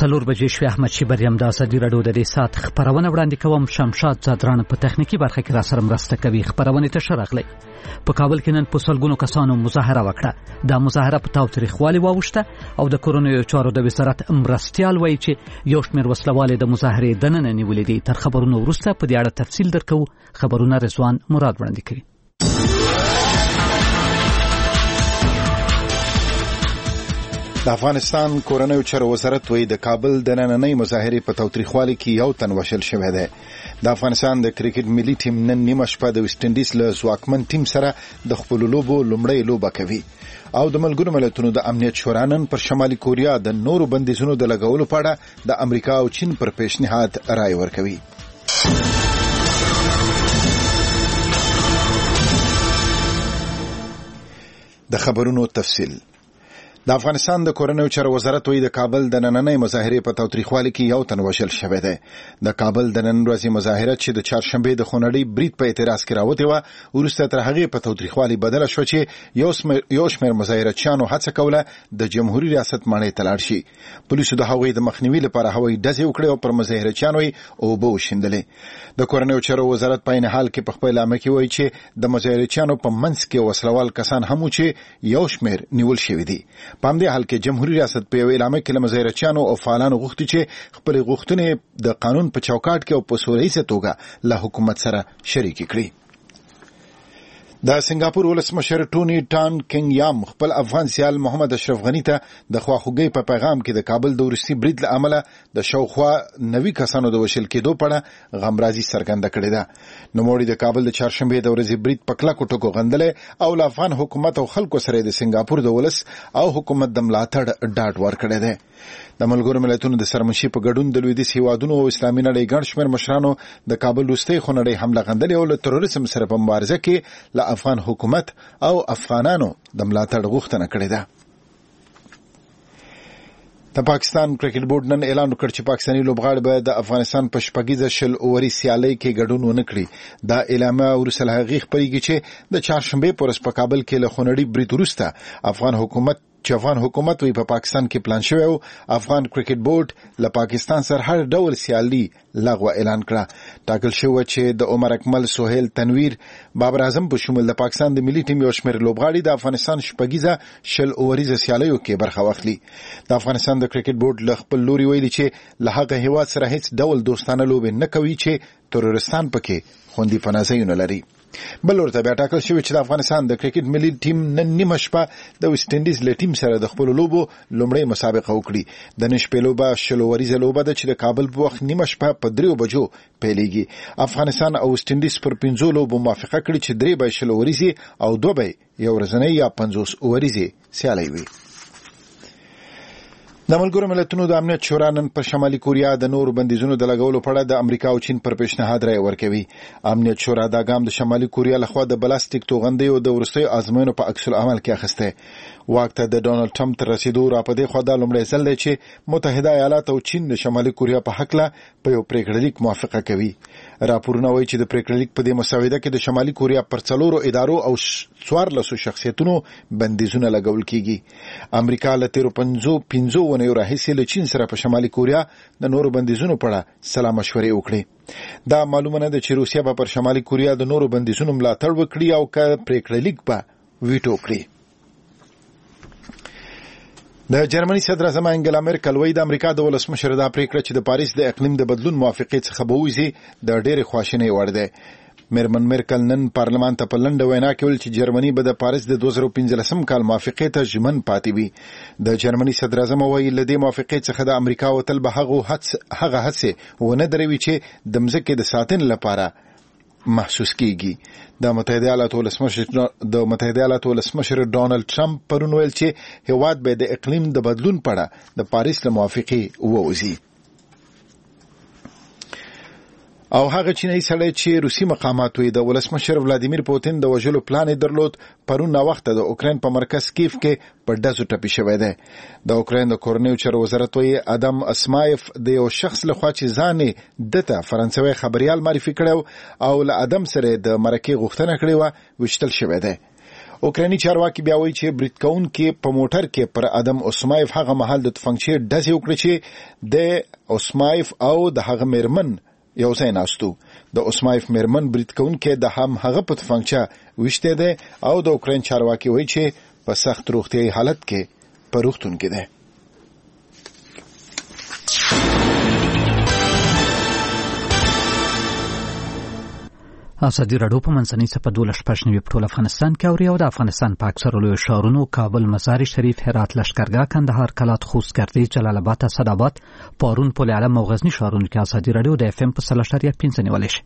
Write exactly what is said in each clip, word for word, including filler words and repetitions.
څلور بجې شوې. احمد شیبر یم د ازادي راډیو د دې ساعت خبرونه وړاندې کوم. شمشاد زادران په تخنیکی برخه کې را سره مرسته کوي. خبرونه ته شرغلي. په کابل کې نن په سلګونو کسانو مظاهره وکړه. دا مظاهره په تاوتریخوالي واوښته او د کورونو چارو د وزارت مرستيال وایي چې یو شمېر وسلوالې د مظاهرې دننه نیولې دي. تر خبرونو وروسته په دې اړه تفصیل درکو. خبرونه رضوان مراد وړاندې کوي. د افغانستان کورنیو چارو وزارت وایي د کابل د نننۍ مظاهرې په تاوتریخوالي کې یو تن وشل شوی دی. د افغانستان د کرکټ ملي ټیم نن نیمه شپه د ویسټ انډیز له ځواکمن ټیم سره د خپل لوبو لومړی لوبه کوي او د ملګرو ملتونو د امنیت شورا نن پر شمالي کوریا د نورو بندیزونو د لګولو په اړه د امریکا او چین پر پیشنهاد رائے ورکوي. د خبرونو تفصیل. د افغانستان د کورنیو چارو وزارت وایي د کابل د نننۍ مظاهرې په تاوتریخوالي کې یو تن وشل شوی دی. د کابل د نن ورځې مظاهره چې د چهارشنبې د خونړۍ برید په اعتراض کې راوتې وه وروسته تر هغې په تاوتریخوالي بدله شوه چې یو شمېر مظاهرچیانو هڅه کوله د جمهوري ریاست ماڼۍ ته لاړ شي. پولیسو د هغوی د مخنیوي لپاره هوایي ډزې وکړې او پر مظاهرچیانو یې اوبه وشیندلې. د کورنیو چارو وزارت په عین حال کې په خپل اعلامیه کې وایي چې د مظاهرچیانو په منځ کې وسلوال کسان هم وو چې یو شمېر نیول شوي دي. په همدې حال کې جمهوریت ریاست په یو اعلامیه کې له مظاهرچیانو او فعالانو غوښتي چې خپل غوښتنې د قانون په چوکاټ کې او په سوله ییزه توګه له حکومت سره شریک کړي. د سنگاپور ولسمشر ټونی ټان کینګ یام خپل افغان سیال محمد اشرف غنی ته د خواخوږۍ په پیغام کې د کابل د وروستي برید له امله د شاوخوا نوي کسانو د وشل کېدو په اړه غمرازي څرګنده کړې ده. نوموړي د کابل د چهارشنبې د ورځې برید په کلکو ټکو غندلې او له افغان حکومت او خلکو سره د سنگاپور د ولس او حکومت د ملاتړ ډاډ ورکړی دی. د ملګرو ملتونو د سرمنشي په ګډون د لویدیځ هیوادونو او اسلامي نړۍ ګڼ شمېر مشرانو د کابل وروستۍ خونړۍ حمله غندلې او له تروریزم سره په مبارزه کې له افغان حکومت او افغانانو د ملاتړ غوښتنه کړې ده. د پاکستان کرکټ بورډ نن اعلان وکړ چې پاکستاني لوبغاړي به د افغانستان په شپږیزه شل اوري سیالۍ کې ګډون ونه کړي. دا اعلامیه وروسته له هغې خپرېږي چې د چهارشنبې په ورځ په کابل کې له خونړي برید وروسته افغان حکومت چې افغان حکومت وی په پاکستان کې پلان شوی او افغان کرکټ بورډ له پاکستان سره هر ډول سیالي لغوه اعلان کړه. ټاکل شوی چې د عمر اکمل، سهیل تنویر، بابر اعظم په شمول د پاکستان د ملي ټیم یو شمېر لوبغاړي د افغانستان شپږیزه شل اوریزه سیالیو کې برخه واخلي. د افغانستان د کرکټ بورډ له خپل لوري ویلي چې له هغه هیواد سره هیڅ ډول دوستانه لوبې نه کوي چې ترورستان پکې خوندي پناه لري. بل ورته بیا ټاکل شوی چې د افغانستان د کرکټ ملي ټیم نن نیمه شپه د ویسټ انډیز له ټیم سره د خپل لوبو لومړی مسابقه وکړي. د نن شپې لوبه شل اوریزه لوبه ده چې د کابل په وخت نیمه شپه په دریو بجو پیلېږي. افغانستان او ویسټ انډیز پر پنځو لوبو موافقه کړې چې درې به شل اوریزې او دوه به یو ورځنۍ یا پنځوس اوریزې سیالۍ وي. د ملګرو ملتونو د امنیت شورا نن پر شمالي کوریا د نورو بندیزونو د لګولو په اړه د امریکا او چین پر پیشنهاد رائے ورکوي. امنیت شورا دا ګام د شمالي کوریا لخوا د بلاستیک توغندیو د وروستیو ازموینو په عکس العمل کې اخیسته. واک ته د ډونالد ټرمپ تر رسیدو را په دې خوا دا لومړی ځل دی چې متحده ایالات او چین د شمالي کوریا په هکله په یو پریکړه لیک موافقه کوي. راپورونه وایي چې د پریکړه لیک په دې مسوده کې د شمالي کوریا پر څلورو ادارو او څوارلسو شخصیتونو بندیزونه لګول کیږي. امریکا له تیرو پنځو پنځو ونیو راهیسې له چین سره په شمالي کوریا د نورو بندیزونو په اړه سلا مشورې وکړي. دا معلومه نه ده چې روسیه به پر شمالي کوریا د نورو بندیزونو ملاتړ وکړي او که پریکړه لیک به ویټو کړي. د جرمني صدر اعظم انګلا مرکل وایي د امریکا د ولسمشر دا پریکړه چې د پاریس د اقلیم د بدلون موافقې څخه به ووځي د ډېرې خواشینۍ وړ دی. میرمن مرکل نن پارلمان ته په لنډه وینا کې ویل چې جرمني به د پاریس د دوه زره پنځلسم کال موافقې ته ژمن پاتې وي. د جرمني صدر اعظم وایي له دې موافقې څخه د امریکا وتل به هغه هڅې ونه دروي چې د مځکې د ساتنې لپاره محسوس کیږي. د متحده ایالاتو ولسمشر د متحده ایالاتو ولسمشر ډونالد ټرمپ پرون ویل چې هیواد به د اقلیم د بدلون په اړه د پاریس له موافقې ووځي. او هغه چینایي سړی چې روسي مقامات وی د ولسمشر ولادیمیر پوتین د وژلو پلان درلود پرون وخت د اوکراین په مرکز کیف کې په ډزو ټپي شوی دی. د اوکراین د کورنیو چارو وزارت وی ادم اسمایف د یو شخص لخوا چې ځان دته فرانسوي خبريال معرفي کړو او له ادم سره د مرکه غوښتنه کړې و وشتل شوی دی. اوکراني چارواکي بیا وایي چې برید کوونکي په موټر کې پر ادم اوسمایف هغه مهال د تفنګچې ډزې وکړې چې د اوسمایف او د هغه میرمن یو ځای ناستو. د اوسمایف میرمن برید کوونکي د هم هغه په تفنګچه وشته ده او د اوکران چارواکي وایي چې په سخت روغتیايي حالت کې په روغتون کې ده. ازادي راډیو په منځنۍ سپه دولس شپږ نوي په ټول افغانستان کې اوري او د افغانستان په اکثرو لویو ښارونو کابل، مزار شریف، هرات، لشکرګاه، کندهار، کلات، خوست، ګردیز، جلال آباد، اسداباد، پارون، پل علم او غزني ښارونو کې ازادي راډیو د اف ام په سل اشاریه پنځه نیولی شي.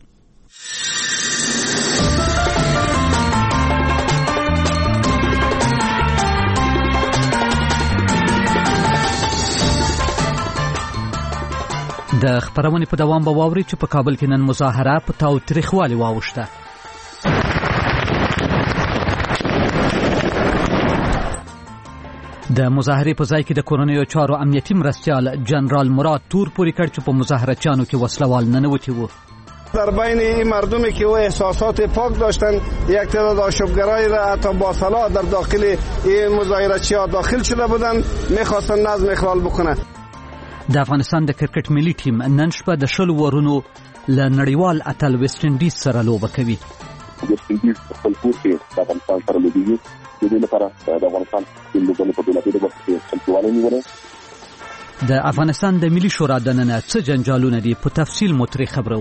د خبرونې په دوام به واوري چې په کابل کې نن مظاهره په تاوتریخوالي واوښته. د مظاهرې په ځای کې د کورنیو چارو امنیتي مرستیال جنرال مراد تور پوری کړ چې په مظاهرچیانو کې وسلوال ننوتی وو. در بین این مردمی که او احساسات پاک داشتند یک تعداد آشوبگرایی را حتی با سلاح در داخل این مظاهرچی‌ها داخل شده بودند می‌خواستند نظم اخلال بکنند. د افغانستان د کرکټ ملي ټیم نن شپه د شلو ورونو له نړیوال اتل ویسټ انډیز سره لوبه کوي. ویسټ انډیز خپل کور کې د افغانستان سره لوبېږي. د دې لپاره د افغانستان ټیم لوبونه په بېلابېلو برخو کې چمتووالی نیولی. د افغانستان د ملي شورا دننه څه جنجالونه دي په تفصیل مو ترې خبرو.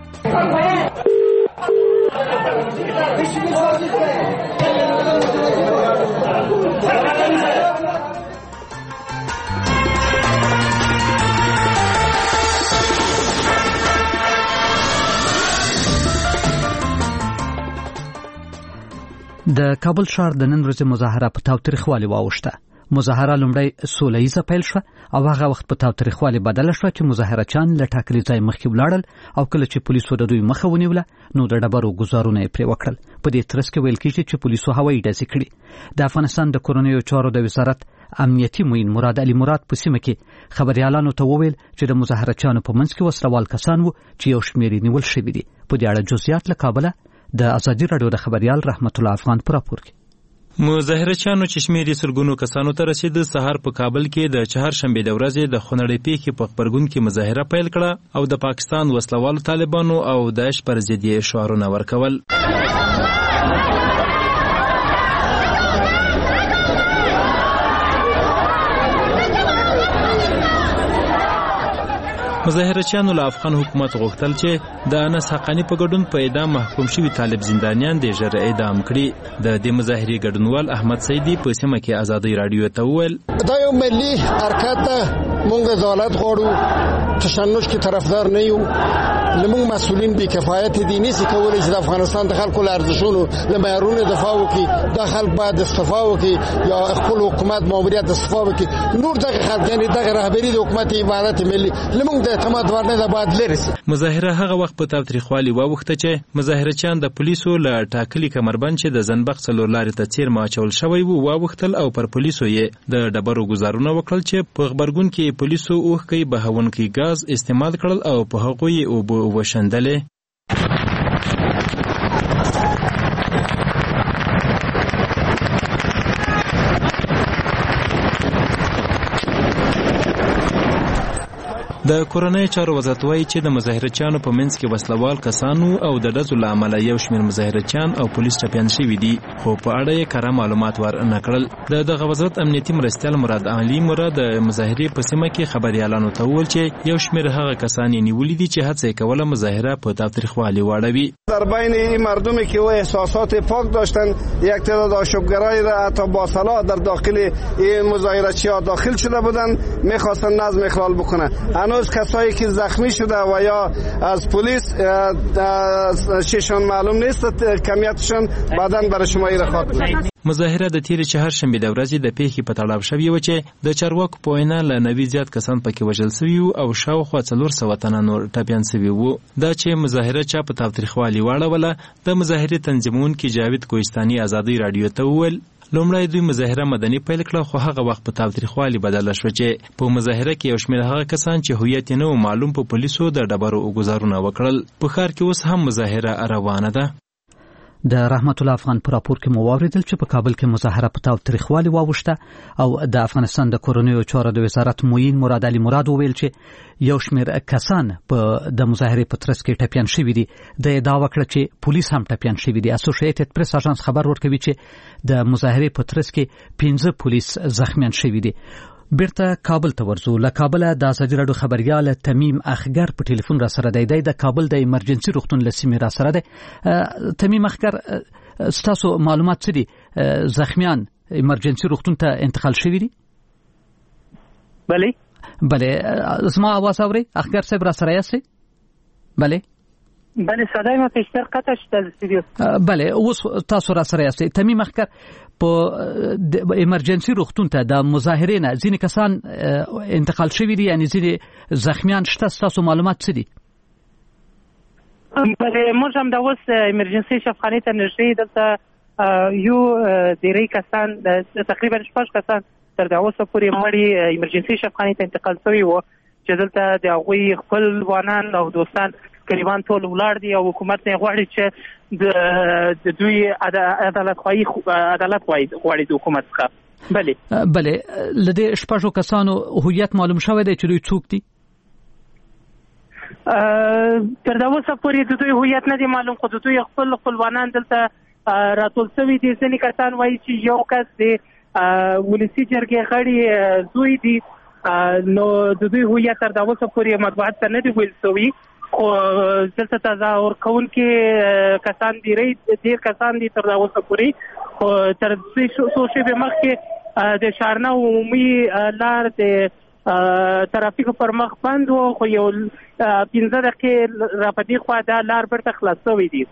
د کابل ښار د نن ورځې مظاهره په تاوتریخوالي واوښته. مظاهره لومړی سوله ییزه پیل شوه او هغه وخت په تاوتریخوالي بدله شوه چې مظاهرچیان له ټاکلي ځای مخکې ولاړل او کله چې پولیسو د دوی مخه ونیوله نو د ډبرو ګزارونه یې پرې وکړل. په دې ترڅ کې ویل کېږي چې پولیسو هوایي ډزې کړي. د افغانستان د کورنیو چارو د وزارت امنیتي معین مراد علي مراد په سیمه کې خبريالانو ته وویل چې د مظاهرچیانو په منځ کې وسلوال کسان وو چې یو شمېر یې نیول شوي دي. په دې اړه جزئیات له کابله د ازادي راډیو د خبريال رحمت الله افغان پر راپور کې. مظاهرچیانو چې شمېر یې سلګونو کسانو ته رسید سهار په کابل کې د چهارشنبې د ورځې د خونړۍ پیښې په خبرګون کې مظاهره پیل کړه او د پاکستان وسلوالو طالبانو او داعش پر ضد یې شعارونه ورکول. مظاهرچیانو له افغان حکومت غوښتل چې د انس حقانی په ګډون په اعدام محکوم شوي طالب زندانیان د ژر اعدام کړي. د دې مظاهرې ګډونوال احمد سیدی په سیمه کې ازادي راډیو ته وویل دا یو ملي حرکت ده، مونږ عدالت غواړو، تشنج کې طرفدار نه یو. لمونږ مسؤلین بې کفایت دي، نشي کولی چې د افغانستان د خلکو له ارزښتونو له معیارونو دفاع وکړي. دا خلک باید استعفا وکړي یا خپل حکومت ماموریت استعفا وکړي. نور دغه خلک یعنې دغه رهبري د حکومت عبادت ملي لمونږ د اعتماد وړ نه ده، باید لرې سي. مظاهره هغه وخت په تاوتریخوالي واوښته چې مظاهرچیان د پولیسو له ټاکلي کمربند چې د زنبق څلور لارې ته څیرمه اچول شوی و واوښتل او پر پولیسو یې د ډبرو ګزارونه وکړل چې په غبرګون کې پولیسو اوښکې بهونکي ګاز استعمال کړل او په هغوی یې اوبه وشندلې. د کورنۍ چارو وزارت وایي چې د مظاهرچیانو په منځ کې وسلوال کسانو او د ډزو له امله یو شمېر مظاهرچیان او پولیس ټپیان شوي دي، خو په اړه یې کره معلومات ور نه کړل. د دغه وزارت امنیتي مرستیال مراد علي مراد د مظاهرې په سیمه کې خبريالانو ته وویل چې یو شمېر هغه کسان یې نیولي دي چې هڅه یې کوله مظاهره په تاوتریخوالي واړوي. در بین این مردمی که او احساسات پاک داشتند یک تعداد آشوبگرایی را حتی با سلاح در داخل این مظاهرچی‌ها داخل شده بودند می‌خواستند نظم اخلال بکنند. هنوز کسایی که زخمی شده و یا از پلیس ششان معلوم نیست کمیتشان بعداً برای شما ایراد کنید. مظاهره د تیر چهارشنبې د ورځې د پیښې په تړاو شوې و چې د چارواکو په وینا له نوي زیات کسان پکې وژل شوي او شاوخوا څلور سوه تنه نور ټپیان شوي وو. دا چې مظاهره چا په تاوتریخوالي واړوله د مظاهرې تنظیمونکي جاوید کوهستاني ازادي راډیو ته وویل لومړی دوی مظاهره مدني پیل کړه، خو هغه وخت په تاوتریخوالي بدله شوه چې په مظاهره کې یو شمېر هغه کسان چې هویت یې نه و معلوم په پولیسو د ډبرو ګزارونه وکړل. په ښار کې اوس هم مظاهره روانه ده. د رحمت الله افغان پر راپور کې مو واوریدل چې په کابل کې مظاهره په تاوتریخوالي واوښته او د افغانستان د کورنیو چارو د وزارت معین مراد علي مراد وویل چې یو شمېر کسان په د مظاهرې په ترڅ کې ټپیان شوي دي. د ادعا وکړه چې پولیس هم ټپیان شوي دي. اسوسییټډ پریس اژانس خبر ورکوي چې د مظاهرې په ترڅ کې پنځه پولیس زخمیان شوي دي. بیرته کابل ته ورځو. له کابله د ازادي راډیو خبريال تمیم اخګر په ټلیفون را سره دی. د کابل د ایمرجنسي روغتون له سیمې را سره دی. تمیم اخګر، ستاسو معلومات څه دي؟ زخمیان ایمرجنسي روغتون ته انتقال شوي دي؟ بله بله، زما आवाज اوري؟ اخګر صاحب را سره یاست؟ بله بله، صدای ما پیشتر قطع شد از استودیو. بله، اوس تاسو را سره یاست. تمیم اخګر، په ایمرجنسي روغتون ته د مظاهرې نه ځینې کسان انتقال شوي دي، یعنی ځینې زخمیان شته. ستاسو معلومات څه دي؟ بله، موږ هم د اوس ایمرجنسي شفاخانې ته نږدې دلته یو ډېری کسان، تقریبا شپږ کسان تر د اوسه پورې مړي ایمرجنسي شفاخانې ته انتقال شوي وو چې دلته د هغوی خپلوانان او دوستان قریبان ټول ولاړ دي او حکومت نه غواړي چې د دوی عدالت خواهی عدالت غواړي د حکومت څخه. بله بله، لدې شپږو کسانو هویت معلوم شوی دی چې دوی څوک دي؟ تر دا اوسه پورې د دوی هویت نه دی معلوم، خو د دوی خپل خپلوانان دلته راټول شوي دي. ځینې کسان وایي چې یو کس د ولسي جرګې غړي زوی دي، نو د دوی هویت تر دا اوسه پورې مطبوعات ته نه دی ویل شوی. خو دلته تظاهر کوونکي کسان دي، ډېر کسان دي تر دا اوسه پورې. خو تر څو شېبې مخکې د ښارنه عمومي لار د ترافیکو پر مخ بند و، خو یو پنځه دقیقې را په دې خوا دا لار بیرته خلاص شوی دي.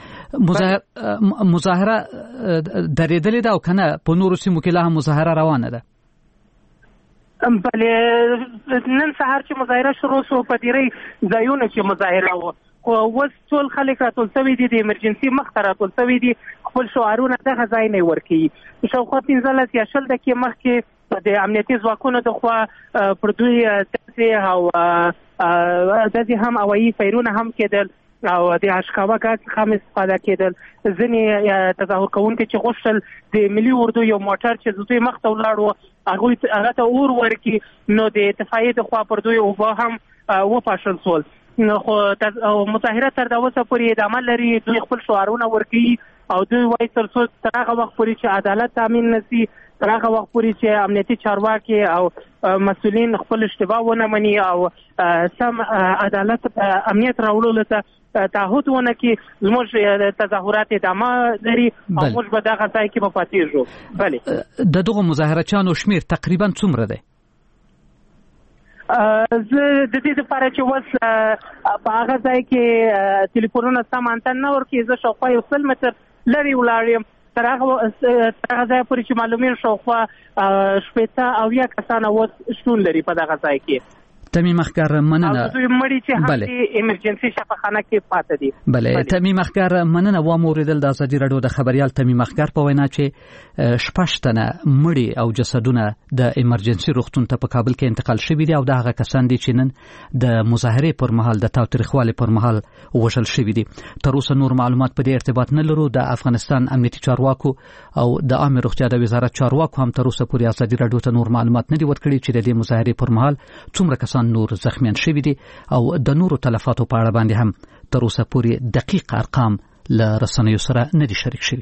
مظاهره درېدلې ده او که نه په نورو سیمو کې لا هم مظاهره روانه ده؟ بله، نن سهار چې مظاهره شروع شو په ډېری ځایونو کې مظاهره وه، خو اوس ټول خلک راټول شوي دي، د ایمرجنسي مخ ته راټول شوي دي، خپل شعارونه دغه ځای نه ورکوي. شاوخوا پنځلس یا شل دقیقې مخکې د امنیتي ځواکونو د خوا پر دوی داسې او داسې هم هوایي فیرونه هم کېدل او د اشکاوه ګاز څخه هم استفاده کېدل. ځینې تظاهر کوونکي چې غوښتل د ملي اردو یو موټر چې د دوی مخ ته ولاړ و هغه ته اور ورکړي، نو د اتفاقیې د خوا پر دوی اوبه هم وپاشل شول. نو خو مظاهره تر دا اوسه پورې ادامه لري. دوی خپل شعارونه ورکوي او دوی وایي تر څو تر هغه وخت پورې چې عدالت تامین نه شي، تر هغه وخت پورې چې امنیتي چارواکي او مسؤلین خپل اشتباه ونه مني او سم عدالت امنیت راوړلو ته تعهد ونه کړي، زموږ تظاهرات ادامه لري او موږ به دغه ځای کې به پاتې شو. بله، د دغو مظاهرچیانو شمیر تقریبا څومره دی؟ زه د دې لپاره چې اوس په هغه ځای کې ټلیفونونه سم انتن نه ورکوي، زه شاوخوا یو سل متر لرې ولاړ یم. تر هغه ځای پورې چې معلومېږي شاوخوا شپېته اویا کسان اوس شتون لري په دغه ځای کې. تمیم اخګر، مننه. او دوی مړي چې هم د ایمرجنسي شفاخانه کې پاتې دي. بله، تمیم اخګر، مننه. وام اوریدل د ازادي راډیو د خبريال تمیم اخګر په وینا چې شپږ تنه مړي او جسدونه د ایمرجنسي روغتون ته په کابل کې انتقال شوي دي او د هغه کسان دي چې نن د مظاهرې پر مهال د تاوتریخوالي پر مهال وژل شوي دي. تر اوسه نور معلومات په دې ارتباط نه لرو. د افغانستان امنیتي چارواکو او د عامه روغتیا د وزارت چارواکو هم تر اوسه پورې ازادي راډیو ته نور معلومات نه دي ورکړي چې د دې مظاهرې پر مهال څومره کسان نور زخمیان شوي دي او د نورو تلفاتو په اړه باندې هم تر اوسه پورې دقیق ارقام له رسنیو سره نه دي شریک شوي.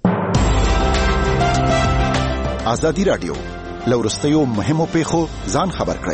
ازادي راډیو له وروستیو مهمو پیښو ځان خبر کړئ.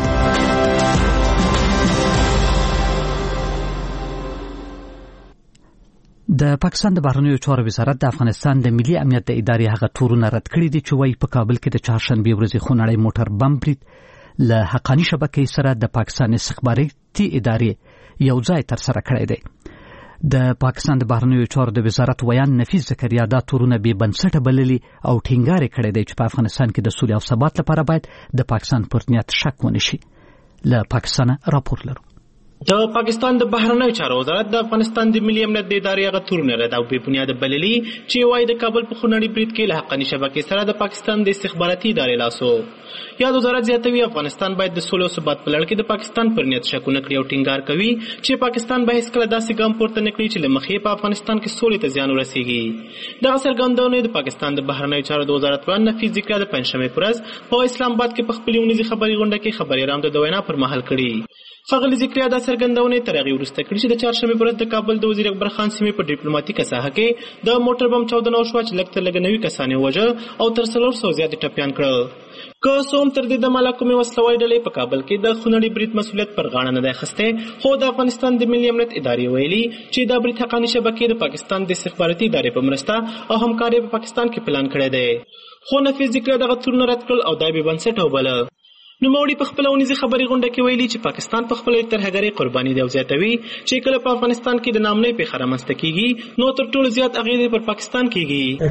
د پاکستان د بهرنیو چارو وزارت د افغانستان د ملي امنیت د ادارې هغه تورونه رد کړي دي چې وایي په کابل کې د چهارشنبې ورځې خونړی موټر بم برید له حقانی شبکې سره د پاکستان استخباراتي ادارې یو ځای تر سره کړی دی. د پاکستان د بهرنیو چارو د وزارت ویان نفیس زکریا دا تورونه بې بنسټه بللي او ټینګار کړی دی چې په افغانستان کې د سولې او ثبات لپاره باید د پاکستان پر نیت شک ونه شي. له پاکستان راپور لرو. د پاکستان د بهرنیو چارو وزارت د افغانستان د ملي امنیت د ادارې هغه تورونه رد او بې بنیاده بللي چې وایي د کابل په خونړي برید کې له حقاني شبکې سره د پاکستان د استخباراتي ادارې لاس و. یاد وزارت زیاتوي افغانستان باید د سولې او ثبات په لړ کې د پاکستان پر نیت شکونه کړي او ټینګار کوي چې پاکستان به هیڅکله داسې ګام پورته نه کړي چې له مخې په افغانستان کې سولې ته زیان ورسیږي. دغه څرګندونې د پاکستان د بهرنیو چارو د وزارتوال نفیس ذکر د پنجشنبې په ورځ په اسلام آباد کې په خپلې اونیزې خبري غونډه کې خبریالانو ته د وینا پر مهال کړي. ښاغلي ذکریا دا څرګندونې تر هغې وروسته کړي چې د چهارشنبې په ورځ د کابل د وزیر اکبر خان سیمې په ډیپلوماتیکه ساحه کې د موټر بم چاودنه وشوه چې لږ تر لږه نوي کسان یې ووژل او تر څلور سوه زیات یې ټپیان کړل. که څه هم تر دې دمه لا کومې وسلوالې ډلې په کابل کې د خونړي برید مسؤلیت پر غاړه نه دی اخیستی، خو د افغانستان د ملي امنیت ادارې ویلي چې دا برید حقاني شبکې د پاکستان د استخباراتي ادارې په مرسته او همکارۍ په پاکستان کې پلان کړی دی. خو نفیس ذکر دغه تورونه رد کړل او دا بې بنسټه وبلل. نوموړي په خپله اونیزې خبري غونډه کې ویلي چې پاکستان په خپله ترهګرۍ قرباني دی او زیاتوي چې کله په افغانستان کې د نامنۍ پیښه رامنځته کیږي نو تر ټولو زیات اغېزې پر پاکستان کیږي.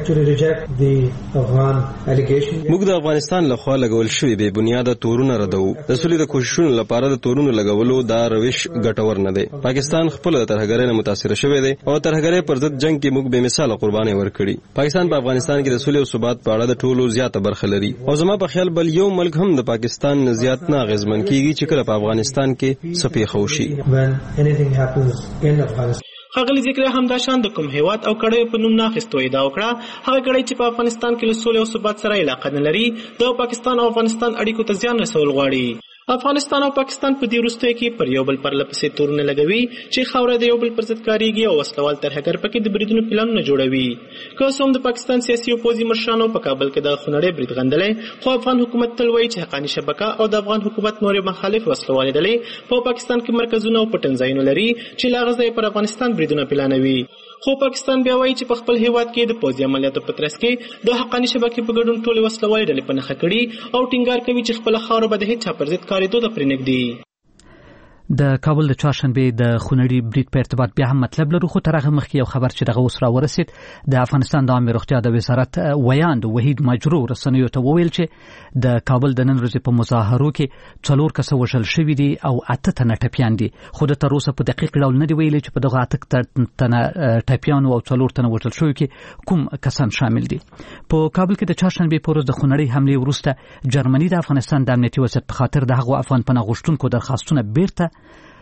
موږ د افغانستان لخوا لګول شوي بې بنیاده تورونه ردوو. د سولې د کوششونو لپاره د تورونو لګولو دا روش ګټور نه دی. پاکستان خپله د ترهګرۍ نه متاثره شوی دی او ترهګرۍ پر ضد جنګ کې موږ بې مثاله قربانۍ ورکړي. پاکستان په افغانستان کې د سولې او ثبات په اړه د ټولو زیاته برخه لري او زما په خیال بل یو ملک هم د پاکستان زیات نه اغیزمن کیږي چې کله په افغانستان کې څه پیښه وشي. ښاغلي ذکر همدا شان د کوم هیواد او کړیو په نوم نه اخیستو ادعا وکړه. هغه کړی چې په افغانستان کې له سولې او ثبات سره علاقه نه لري د پاکستان او افغانستان اړیکو ته زیان رسول غواړي. افغانستان او پاکستان په دې وروستیو کې پر یو بل پرله پسې تورونه لګوي چې خاوره د یو بل پر ضد کارېږي او وسلوال ترهګر پکې د بریدونو پلانونه جوړوي. که څه هم د پاکستان سیاسي او پوځي مشرانو په کابل کې د خونړي برید غندلی، خو افغان حکومت تل وایي چې حقاني شبکه او د افغان حکومت نورې مخالف وسلوالې ډلې په پاکستان کې مرکزونه او پټنځایونه لري چې له هغه ځایه پر افغانستان بریدونه پلانوي. خو پاکستان بیا وایي چې په خپل هیواد کې د پوځي عملیاتو په ترڅ کې د حقاني شبکې په ګډون ټولې وسلوالې ډلې په نښه کړي او ټینګار کوي چې خپله خاوره به د هېچا پر ضد کارېدو ته پرې نږدي. د کابل د چهارشنبې د خونړي برید په ارتباط بیا هم مطلب لرو، خو تر هغه مخکې یو خبر چې دغه اوس راورسید. د افغانستان د عامې روغتیا د وزارت ویاند وحید مجرو رسنیو ته وویل چې د کابل د نن ورځې په مظاهرو کې څلور کسه وژل شوي دي او اته تنه ټپیان دي، خو د تر اوسه په دقیق ډول نه دي ویلي چې په دغه اته تنه ټپیانو او څلور تنه وژل شوي کې کوم کسان شامل دي. په کابل کې د چهارشنبې په ورځ د خونړۍ حملې وروسته جرمني د افغانستان د امنیتي وضعیت په خاطر د هغو افغان پناه غوښتونکو درخواستونه بیرته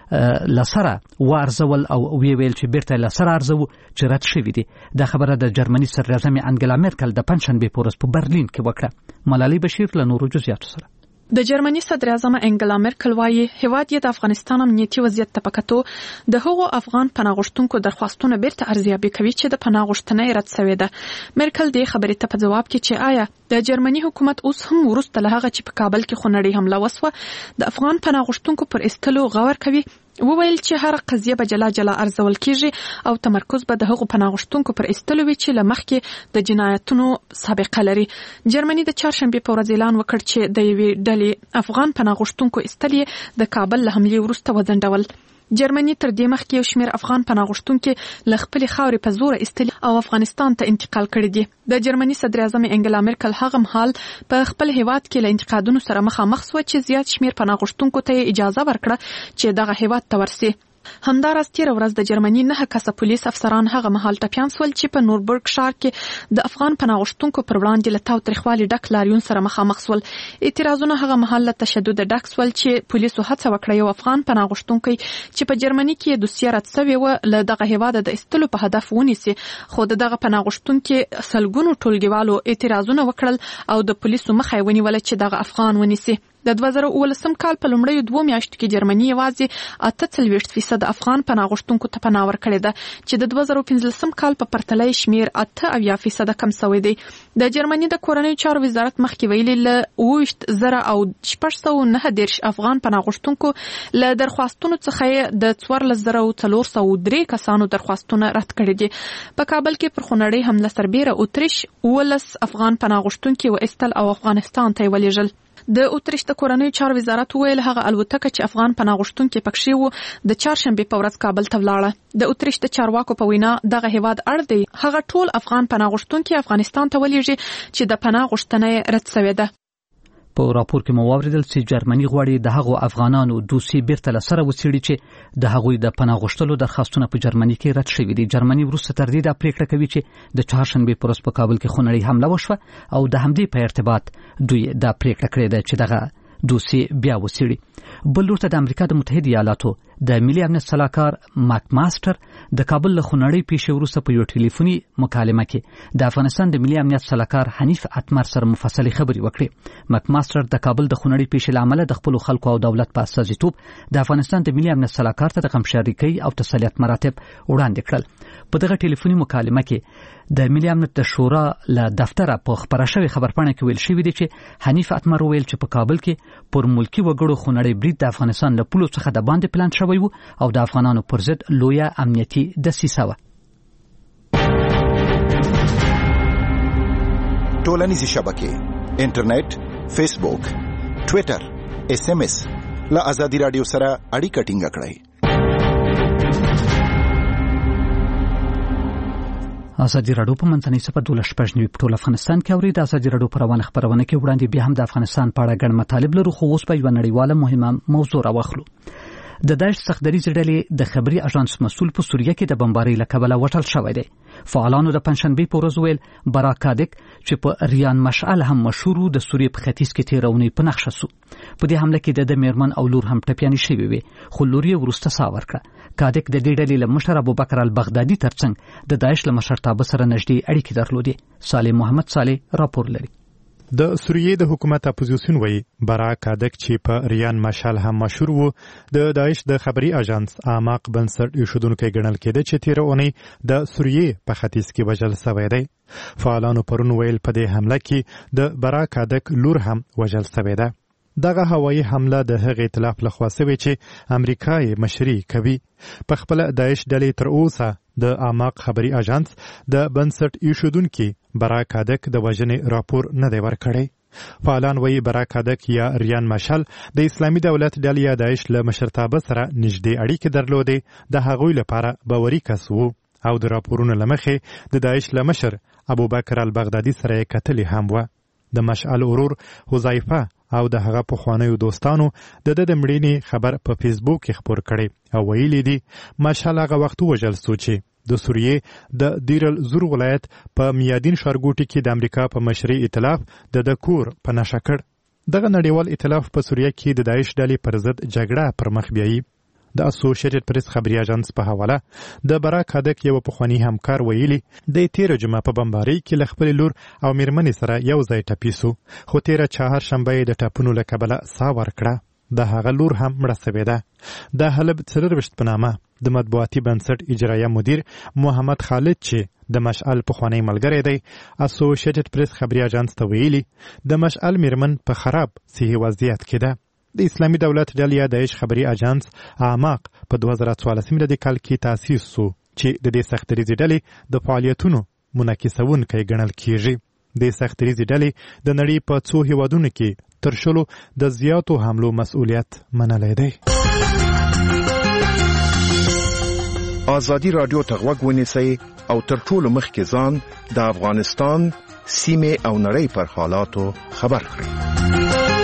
لسره وارزول او وی ویل چې بیرته لسره ارزو چې رد شوي دي. دا خبره د جرمني صدراعظم انګلا مرکل د پنجشنبې په ورځ په برلین کې وکړه. ملالۍ بشیر له نورو جزئیاتو سره. د جرمني صدراعظم انګلا مرکل وايي هیواد یې د افغانستان امنیتي وضعیت ته پکتو د هغو افغان پناه غوښتونکو درخواستونه بیرته ارزیابي کوي چې د پناه غوښتنې رد شوې ده. مرکل دې خبرې ته په جواب کې چې آیا د جرمني حکومت اوس هم ورسته له هغه چې په کابل کې خونړۍ حمله وسوه د افغان پناه غوښتونکو پر استلو غور کوي، وویل چې هر قضیه به جلا جلا ارزول کیږي او تمرکز به د هغو پناه غوښتونکو پر استلو وي چې له مخکې د جنایتونو سابقه لري. جرمني د چهارشنبې په ورځ اعلان وکړ چې د یوې ډلې افغان پناه غوښتونکو استل یې د کابل له حملې وروسته وځنډول. جرمني تر دې مخکې یو شمېر افغان پناه غوښتونکي له خپلې خاورې په زوره ایستلي او افغانستان ته انتقال کړي دي. د جرمني صدراعظم انګلا مرکل هغه مهال په خپل هیواد کې له انتقادونو سره مخامخ شوه چې زیات شمېر پناه غوښتونکو ته اجازه ورکړه چې دغه هیواد ته ورسي. همداراز تیره ورځ د جرمني نه کسه پولیس افسران هغه مهال ټپیان شول چې په نوربرګ ښار کې د افغان پناه غوښتونکو پر وړاندې له تاوتریخوالي ډک لاریون سره مخامخ شول. اعتراضونه هغه مهال له تشدد ډک شول چې پولیسو هڅه وکړه یو افغان پناه غوښتونکی چې په جرمني کې دوسیه رد شوې وه له دغه هیواده د ایستلو په هدف ونیسي، خو د دغه پناه غوښتونکي سلګونو ټولګیوالو اعتراضونه وکړل او د پولیسو مخه یې ونیوله چې دغه افغان ونیسي. د دوه زره اوولسم کال په لومړیو دوو میاشتو کې جرمني یوازې اته څلوېښت فیصد افغان پناه غوښتونکو ته پناه ورکړې ده چې د دوه زره پنځلسم کال په پرتله یې شمېر اته اویا فیصده کم شوی دی. د جرمني د کورنیو چارو وزارت مخکې ویلي له اوه ویشت زره او شپږ سوه نهه دېرش افغان پناه غوښتونکو له درخواستونو څخه یې د څوارلس زره او څلور سوه درې کسانو درخواستونه رد کړي دي. په کابل کې پر خونړۍ حمله سربیره اتریش اوولس افغان پناه غوښتونکي وایستل او افغانستان ته یې ولېږل. د اتریش د کورنیو چارو وزارت ویل هغه الوتکه چې افغان پناه غوښتونکي پکښې وو د چهارشنبې په ورځ کابل ته ولاړه. د اتریش د چارواکو په وینا دغه هیواد اړ دی هغه ټول افغان پناه غوښتونکي افغانستان ته ولېږي چې د پناه غوښتنه یې رد شوې ده. په راپور کې مو واوریدل چې جرمني غواړي د هغو افغانانو دوسیې بیرته له سره وڅېړي چې د هغوی د پناه غوښتلو درخواستونه په جرمني کې رد شوي دي. جرمني وروسته تر دې دا پریکړه کوي چې د چهارشنبې په ورځ په کابل کې خونړۍ حمله وشوه او د همدې په ارتباط دوی دا پریکړه کړې ده چې دغه دوسیې بیا وڅېړي. بل لور ته د امریکا د متحده ایالاتو د ملي امنیت سلاکار ماک ماستر د کابل له خونړۍ پیښې وروسته په یو ټلیفوني مکالمه کې د افغانستان د ملي امنیت سلاکار حنیف اتمر سره مفصلي خبرې وکړې. ماک ماستر د کابل د خونړۍ پیښې له امله د خپلو خلکو او دولت په استازیتوب د افغانستان د ملي امنیت سلاکار ته د غمشریکۍ او تسلیت مراتب وړاندې کړل. په دغه ټلیفوني مکالمه کې د ملي امنیت د شورا له دفتره په خبره شوې خبرپاڼه کې ویل شوی دی چې حنیف اتمر ویل چې په کابل کې پر ملکی وګړو خونړۍ برید د افغانستان له پولو څخه د باندې پلان شوی وو او د افغانانو پر ضد لویه امنیتي دسیسه وه. ټولنیزې شبکې انټرنیټ، فیسبوک، ټویټر، اس ام اس له ازادي رادیو سره اړیکه ټینګه کړئ. ازادي رادیو په منځنۍ صفه دولس شپږ نوي په ټول افغانستان کې اوري. د ازادي رادیو په روانه خبرونه کې وړاندې بیا هم د افغانستان په اړه ګڼ مطالب لرو، خو اوس په یوه نړیواله مهمه موضوع راواخلو. د داعش سختدریځې ډلې د خبري اژانس مسؤل په سوریه کې د بمبارۍ له کبله وټل شوی دی. فعالانو د پنځشنبې په ورځ ویل برا کادک چې په ریان مشعل هم مشهور د سوریې په ختیځ کې تیرونې په نقشه سو. په دې حمله کې د میرمن او لور هم ټپیانې شوې وي، خو لور یې وروسته ساه ورکړه. کادک د دې ډلې له مشر ابوبکر البغدادي ترڅنګ د داعش له مشرتابه سره نږدې اړیکې درلودې. صالح محمد صالح راپور لري. د سوریې د حکومت اپوزیسیون وایي برا کادک چې په ریان مشعل هم مشهور وو د داعش د خبري اژانس اعماق بنسټ ایښودونکی ګڼل کېده چې تیر اونۍ د سوریې په ختیځ کې وژل شوی دی. فعالانو پرون ویل په دې حمله کې د برا کادک لور هم وژل شوی ده. دغه هوایي حمله د هغې ائتلاف لخوا شوې چې امریکا یې مشري کوي. په خپل داعش ډلې تر اوسه د اعماق خبري اژانس د بنسټ ایښودونکي برا کادک د وژنې راپور نه دی ورکړی. فعالان وایي برا کادک یا ریان مشعل د اسلامي دولت ډلې یا داعش له مشرتابه سره نږدې اړیکې درلودې، د هغوی لپاره باوري کس وو او د راپورونو له مخې د داعش له مشر ابوبکر البغدادي سره یې کتلې هم وه. د مشعل ورور حذیفه او د هغه پخوانیو دوستانو د د مړینې خبر په فیسبوک کې خپور کړي او ویلي دي مشعل هغه وخت وژل سو چې د سوریې د دیر الزور ولایت په میادین ښارګوټي کې د امریکا په مشرۍ ائتلاف د د کور په نشه کړ. دغه نړیوال ائتلاف په سوریه کې د داعش ډلې پر ضد جګړه پر مخ بیایي. د اسوسییټډ پریس خبري اژانس په حواله د برا کادک یو پخوانی همکار ویلي د تیر جمعه په بمبارۍ کې له خپل لور او میرمنې سره یو ځای ټپي سو، خو تیر چهارشنبه د ټاپونو له کبله ساه ورکړه. د هغه لور هم مړه شوې ده. د حلب څلرویشت په نامه د مطبوعاتي بنسټ اجرایه مدیر محمد خالد چې د مشعل پخوانی ملګری دی اسوسییټډ پریس خبري اژانس ته ویلي د مشعل میرمن په خراب صحي وضعیت کې ده. د اسلامي دولت ډلې داعش خبري اژانس اعماق په دوه زره څوارلس میلادي کال کې تاسیس سو چې د دې سختدریځې ډلې د فعالیتونو منعکسونکی ګڼل کیږي. د سختدریځې ډلې د نړۍ په څو هیوادونو کې تر شلو د زیاتو حملو مسؤلیت منلی دی. ازادي رادیو ته غوږ ونیسئ او تر ټولو مخکې ځان د افغانستان سیمې او نړۍ پر حالاتو خبر کړئ.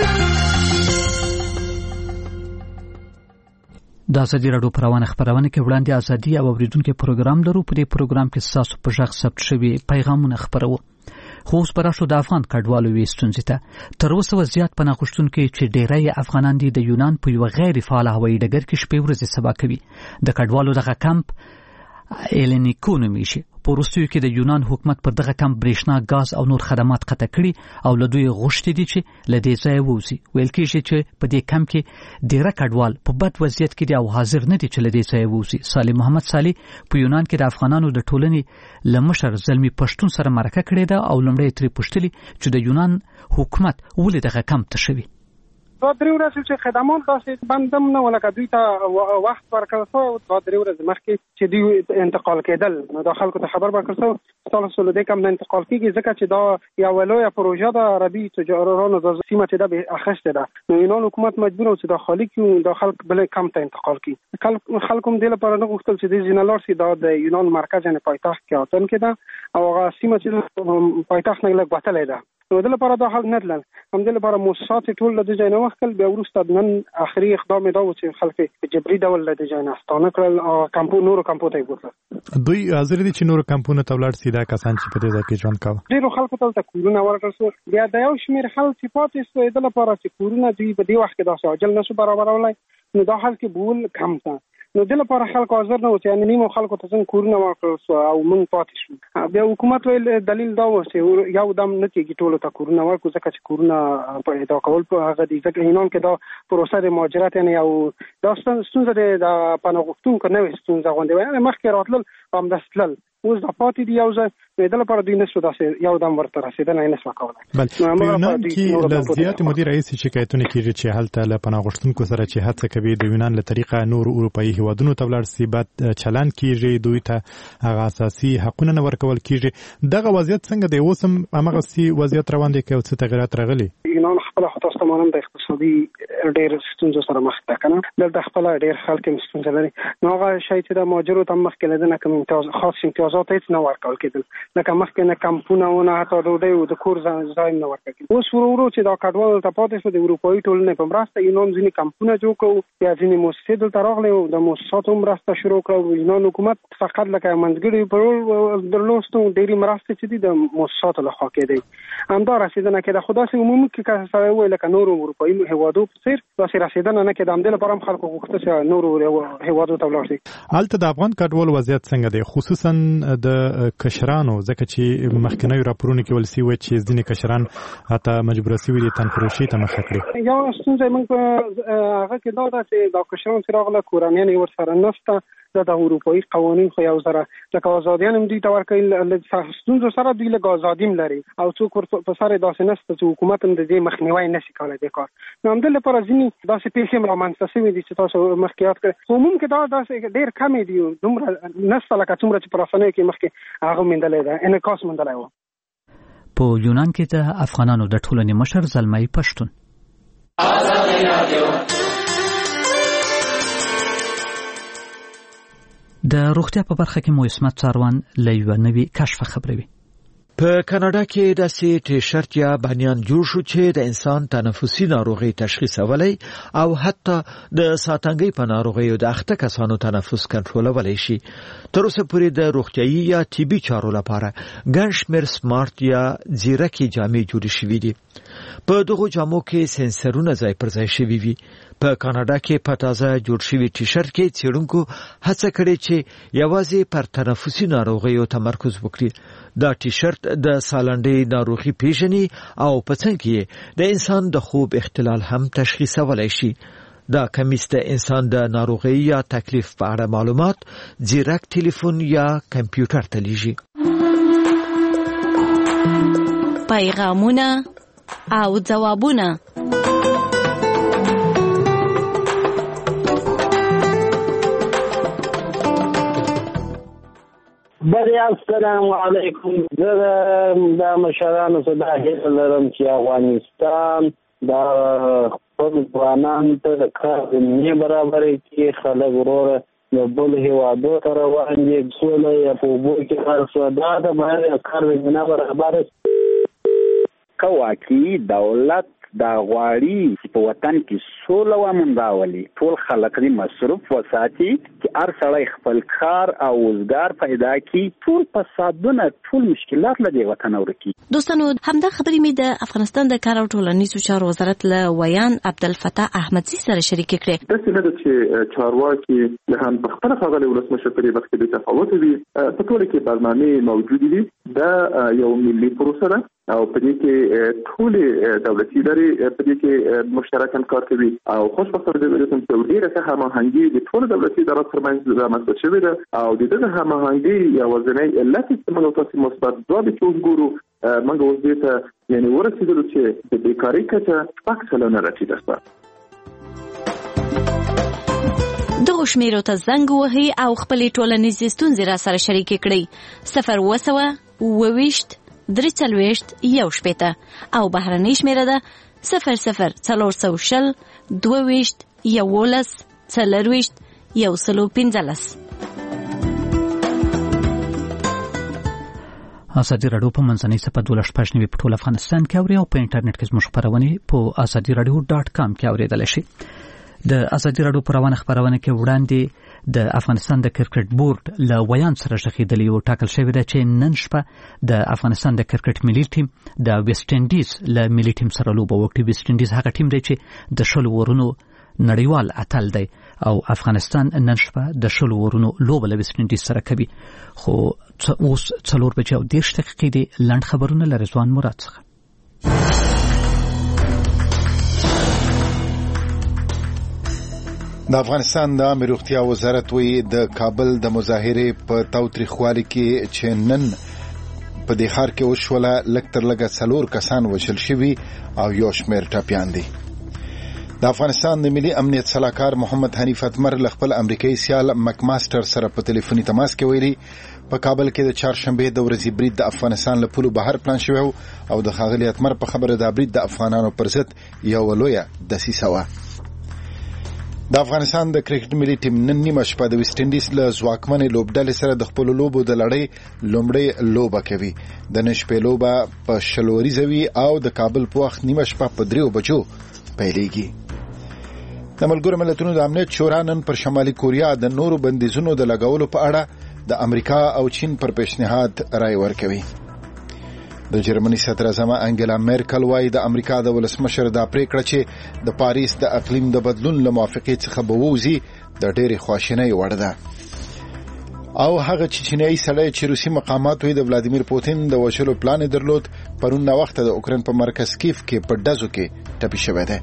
د ازادي رادیو په روانه خبرونه کې وړاندې ازادي او اوریدونکو پروګرام لرو. په دې پروګرام کې تاسو په ژغ ثبت شوي پیغامونه خبرو. خو اوس به راشو د افغان کډوالو وې ستونزې ته. تر اوسه زیات پناه غوښتونکي چې ډیری افغانان دي د یونان په یو غیر فعال هوایي ډګر کې شپې ورځې سبا کوي. د کډوالو دغه کمپ ایلینیکو نومیږي. په وروستیو کې د یونان حکومت پر دغه کمپ برېښنا، ګاز او نور خدمات قطع کړي او له دوی غوښتي دي چې له دې ځایه ووځي. ویل کېږي چې په دې کمپ کې ډېره کډوال په بد وضعیت کې دي او حاضر نه دي چې له دې ځایه ووځي. صالح محمد صالح په یونان کې د افغانانو د ټولنې له مشر زلمي پښتون سره مرکه کړې ده او لومړی ترې پوښتلي چې د یونان حکومت ولې دغه کمپ ته شوي. دا درې ورځې چې خدمات داسې بندم نه ولکه دوی ته وخت ورکړل شو. دا درې ورځې مخکې چې دوی انتقال کېدل نو دا خلکو ته خبر ورکړل شو ستاسو له دې کم نه انتقال کېږي ځکه چې دا یوه لویه پروژه ده عربي تجارانو د سیمه چې ده اخیستې ده. نو یونان حکومت مجبور و چې دا خالي کړي دا خلک بلې کم ته انتقال کړي. خلکو هم دې لپاره نه غوښتل چې دې ځینه لاړ شي. دا د یونان مرکز یعنې پایتخت کې اتن کې ده او هغه سیمه چې پایتخت نه لږ وتلی ده نو د لپاره دا حل نه تلل هم د لپاره مؤسسات ټول د ځای نه وکړل بیا وروسته نن اخري اقدام دا و چې خلک په جبري ډول د ځای نه ستانه کړل او کمپو نور کمپو ته وګورل دوی حاضر دي چې نور کمپونه تولړ سیدا کسان چې په دې ځای کې ژوند کاوه ډیرو خلکو ته کورونه ورکړل شو بیا د یو شمېر خلک چې پاتې شو د لپاره چې کورونه دوی په دې وخت کې دا ساجل نشو برابرولای نو دا حل کې بول کم تا نو د لپاره خلک حاضر نه و چې یعنی نیمو خلکو ته څنګه کورونه ورکړل شو او مونږ پاتې شو بیا حکومت ویل دلیل دا و چې یو دم نه کېږي ټولو ته کورونه ورکړو ځکه چې کورونه پیدا کول په هغه دي ځکه اینان کې دا پروسه د مهاجرت یعنی یو دا ستونزه د پناه غوښتونکو نه وي ستونزه غونډه وي مخکې راتلل هم دستل اوس د پاتې دی یو ځای د لپاره دوی نشو داسې یو دم ورته رسیدل نه نشو کولای بل په یونان کې لزیات مدیر رئیس شکایتونه کیږي چې هلته له پناه غوښتونکو سره چې هڅه کوي د یونان له طریقه نور اروپאי هیوادونو ته ولاړ سي بعد چلن کیږي دوی ته هغه اساسي حقوقونه نه ورکول کیږي دغه وضعیت څنګه دی اوسم هغه سي وضعیت روان دي کې او څه تغیرات راغلي یونان خپل خاصه مانم د اقتصادي ډېر ستونزو سره مخ ده کنه د خپل ډېر خلک ستونزه لري نو هغه شای چې د ماجرو تم مخ کې لدنه کوم امتیاز خاص امتیازات هیڅ نه ورکول کېدل لکه مخکې نه کمپونه ونه حتی ډوډۍ او د کور ځای نه ورکول کېدل اوس ورو ورو چې دا کډوال ته پاتې شو د اروپאי ټولنې په مرسته یونان ځینې کمپونه جوړ کړو یا ځینې مؤسسې دلته راغلي او د مؤسساتو مرسته شروع کړو یونان حکومت فقط لکه منځګړی په درلوستو ډېری مرسته چې دي د مؤسساتو لخوا کېدي همدا رسیدنه کې د خدا سي عمومي کې سره ویل لکه نور اروپאי هیوادو په څیر داسې رسیدنه نه کې د همدې لپاره هم خلکو غوښتل چې نور هیوادو ته ولاړ شي البته د افغان کډوال وضعیت څنګه دی خصوصا د کشرانو ځکه چې مخکنی راپورونه کې ولسی و چې ځینې کشران حتی مجبور شوي دي تنفروشي ته مخه کړي یو ستونزه موږ په هغه کې دا ده چې دا کشران چې راغله کورنیان یې ورسره نشته د اروپאי قوانین خو یو سره لکه آزادیان هم دوی ته ورکوي ستونزو سره دوی لږ ازادي لري او څوک په سره داسې نشته چې حکومت هم د دې مخنیوی نشي کولی د کار نو همدې لپاره ځینې داسې پیښې هم رامنځته شوي دي چې تاسو مخکې یاد کړئ خو عموم کې دا داسې ډېر کمې دي دومره نشته لکه څومره چې په رسنیو کې مخکې هغه موندلی ده انعکاس موندلی و په یونان کې د افغانانو د ټولنې مشر زلمی پښتون د روغتیا په برخه کې مو اسمت څاروان له یوه نوي کشف خبروي په کاناډا کې داسې ټي شرټ یا بنیان جوړ شو چې د انسان تنفسي ناروغي تشخیصولای او حتی د ساتنګي په ناروغیو د اخته کسانو تنفس کنټرولولای شي تر اوسه پورې د روغتيایي یا طبي چارو لپاره ګڼ شمېر سمارټ یا ځیرکي جامې جوړې شوې دي په دغه جامو کې سنسرونه ځای پر ځای شوي وي په کاناډا کې په تازه جوړ شوی ټي شرټ کې څېړونکو هڅه کړې چې یوازې پر تنفسي ناروغیو تمرکز وکړي دا ټي شرټ د سالنډۍ ناروغي پیژني او په څنګ کې د انسان د خوب اختلال هم تشخیصولای شي دا کمیس د انسان د ناروغي یا تکلیف په اړه معلومات ځیرک ټلیفون یا کمپیوټر ته لیږي پیغامونه او ځوابونه بری السلام علیکم دا مشرانو صدا هیله لرم چې افغانستان دا خپل ځوانان ته د کار زمینې برابرې کړي خلک وروره د بل هېوادو ته روان دي سوله یا په اوبو کې کار شو دا د باید کار زمینه برابره که واقعي دولت دا غواړي چې په وطن کې سوله ومن راولي ټول خلک دې مصروف وساتي چې هر سړی خپل کار او روزګار پیدا کړي ټول فسادونه ټول مشکلات له دې وطن ورکي دوستانو همدا خبرې مې د افغانستان د کار او ټولنیزو چارو وزارت له ویان عبدالفتاح احمدزي سره شریک کړې داسې نه ده چې چارواکي له هم په خپله ښاغلی ولسمشر په دې وخت کې بې تفاوته وي په ټوله کې برنامې موجودې دي دا یو ملي پروسه ده او په دې کې ټولې دولتي ادارې په دې کې مشترکاً کار کوي او خوشبختانه د ولایت په ډیره ښه هماهنګي د ټولو دولتي ادارو ترمنځ رامنځته شوې ده او د دغه هماهنګي یوازینی علت چې موږ تاسو مثبت ځواب چې وګورو موږ اوس دې ته یعنی ورسېدلو چې د بیکارۍ کچه شپږ سلنه راټیټه دغه شمیرو ته زنګ وهي او خپلې ټولنیزې ستونزې را سره شریکې کړئ صفر اوه سوه اووه ویشت درې څلوېښت یو شپېته او بهرنۍ شمیره ده صفر صفر څلور سوه شل دوه ویشت یوولس څلرویشت یو سلو پنځلس ازادي رادیو په منځنۍ صفحه دولس پښنوي په ټول افغانستان کې اوري او په انټرنیټ کې زموږ خبرونه په ازادي رادیو ډاټ کام کې اوریدل شي. د ازادي رادیو پروانه خبرونه کې وړاندې د افغانستان د کرکټ بورډ له ویان سره شخیدلی او ټاکل شوی دی چې نن شپه د افغانستان د کرکټ ملي ټیم د ویسټ انډیز له ملي ټیم سره لوبه وکړي. ویسټ انډیز هغه ټیم دی چې د شلو ورونو نړیوال اتل دی او افغانستان نن شپه د شلو ورونو لوبه له ویسټ انډیز سره کوي. خو اوس څلور بجې او دېرش دقیقې دي. لنډ خبرونه له رضوان مراد څخه. د افغانستان د عامه روغتیا وزارت وی د کابل د مظاهرې په تاوتریخوالي کې چې نن په دې ښار کې وشوله لږ تر لږه څلور کسان وژل شوي او یو شمېر ټپیان دي. د افغانستان د ملي امنیت صلاحکار محمد حنیف اتمر له خپل امریکایي سیال مک ماستر سره په ټلیفوني تماس کې ویلي په کابل کې د چهارشنبې د ورځې برید د افغانستان له پولو بهر پلان شوی او د ښاغلي اتمر په خبره د برید د افغانانو پر ضد یوه لویه دسیسه وه. د افغانستان د کرکټ ملي ټیم نن نیمه شپه د ویسټ انډیز له ځواکمنې لوبډلې سره د خپلو لوبو د لړۍ لومړۍ لوبه کوي. د نن شپې لوبه په شل وریځه وي او د کابل په وخت نیمه شپه په دریو بجو پیلېږي. د ملګرو ملتونو د امنیت شورا نن پر شمالي کوریا د نورو بندیزونو د لګولو په اړه د امریکا او چین پر پیشنهاد رائے ورکوي. د جرمني صدر اعظم انګلا میرکل وايي د امریکا د ولسمشر دا پریکړه چې د پاریس د اقلیم د بدلون له موافقې څخه به ووځي د ډېرې خواشینۍ وړ ده. او هغه چې چینایي سړی چې روسي مقامات وي د ولادیمیر پوتین د وژلو پلان درلود پرون نا وخت د اوکراین په مرکز کیف کې په ډزو کې ټپي شوی دی.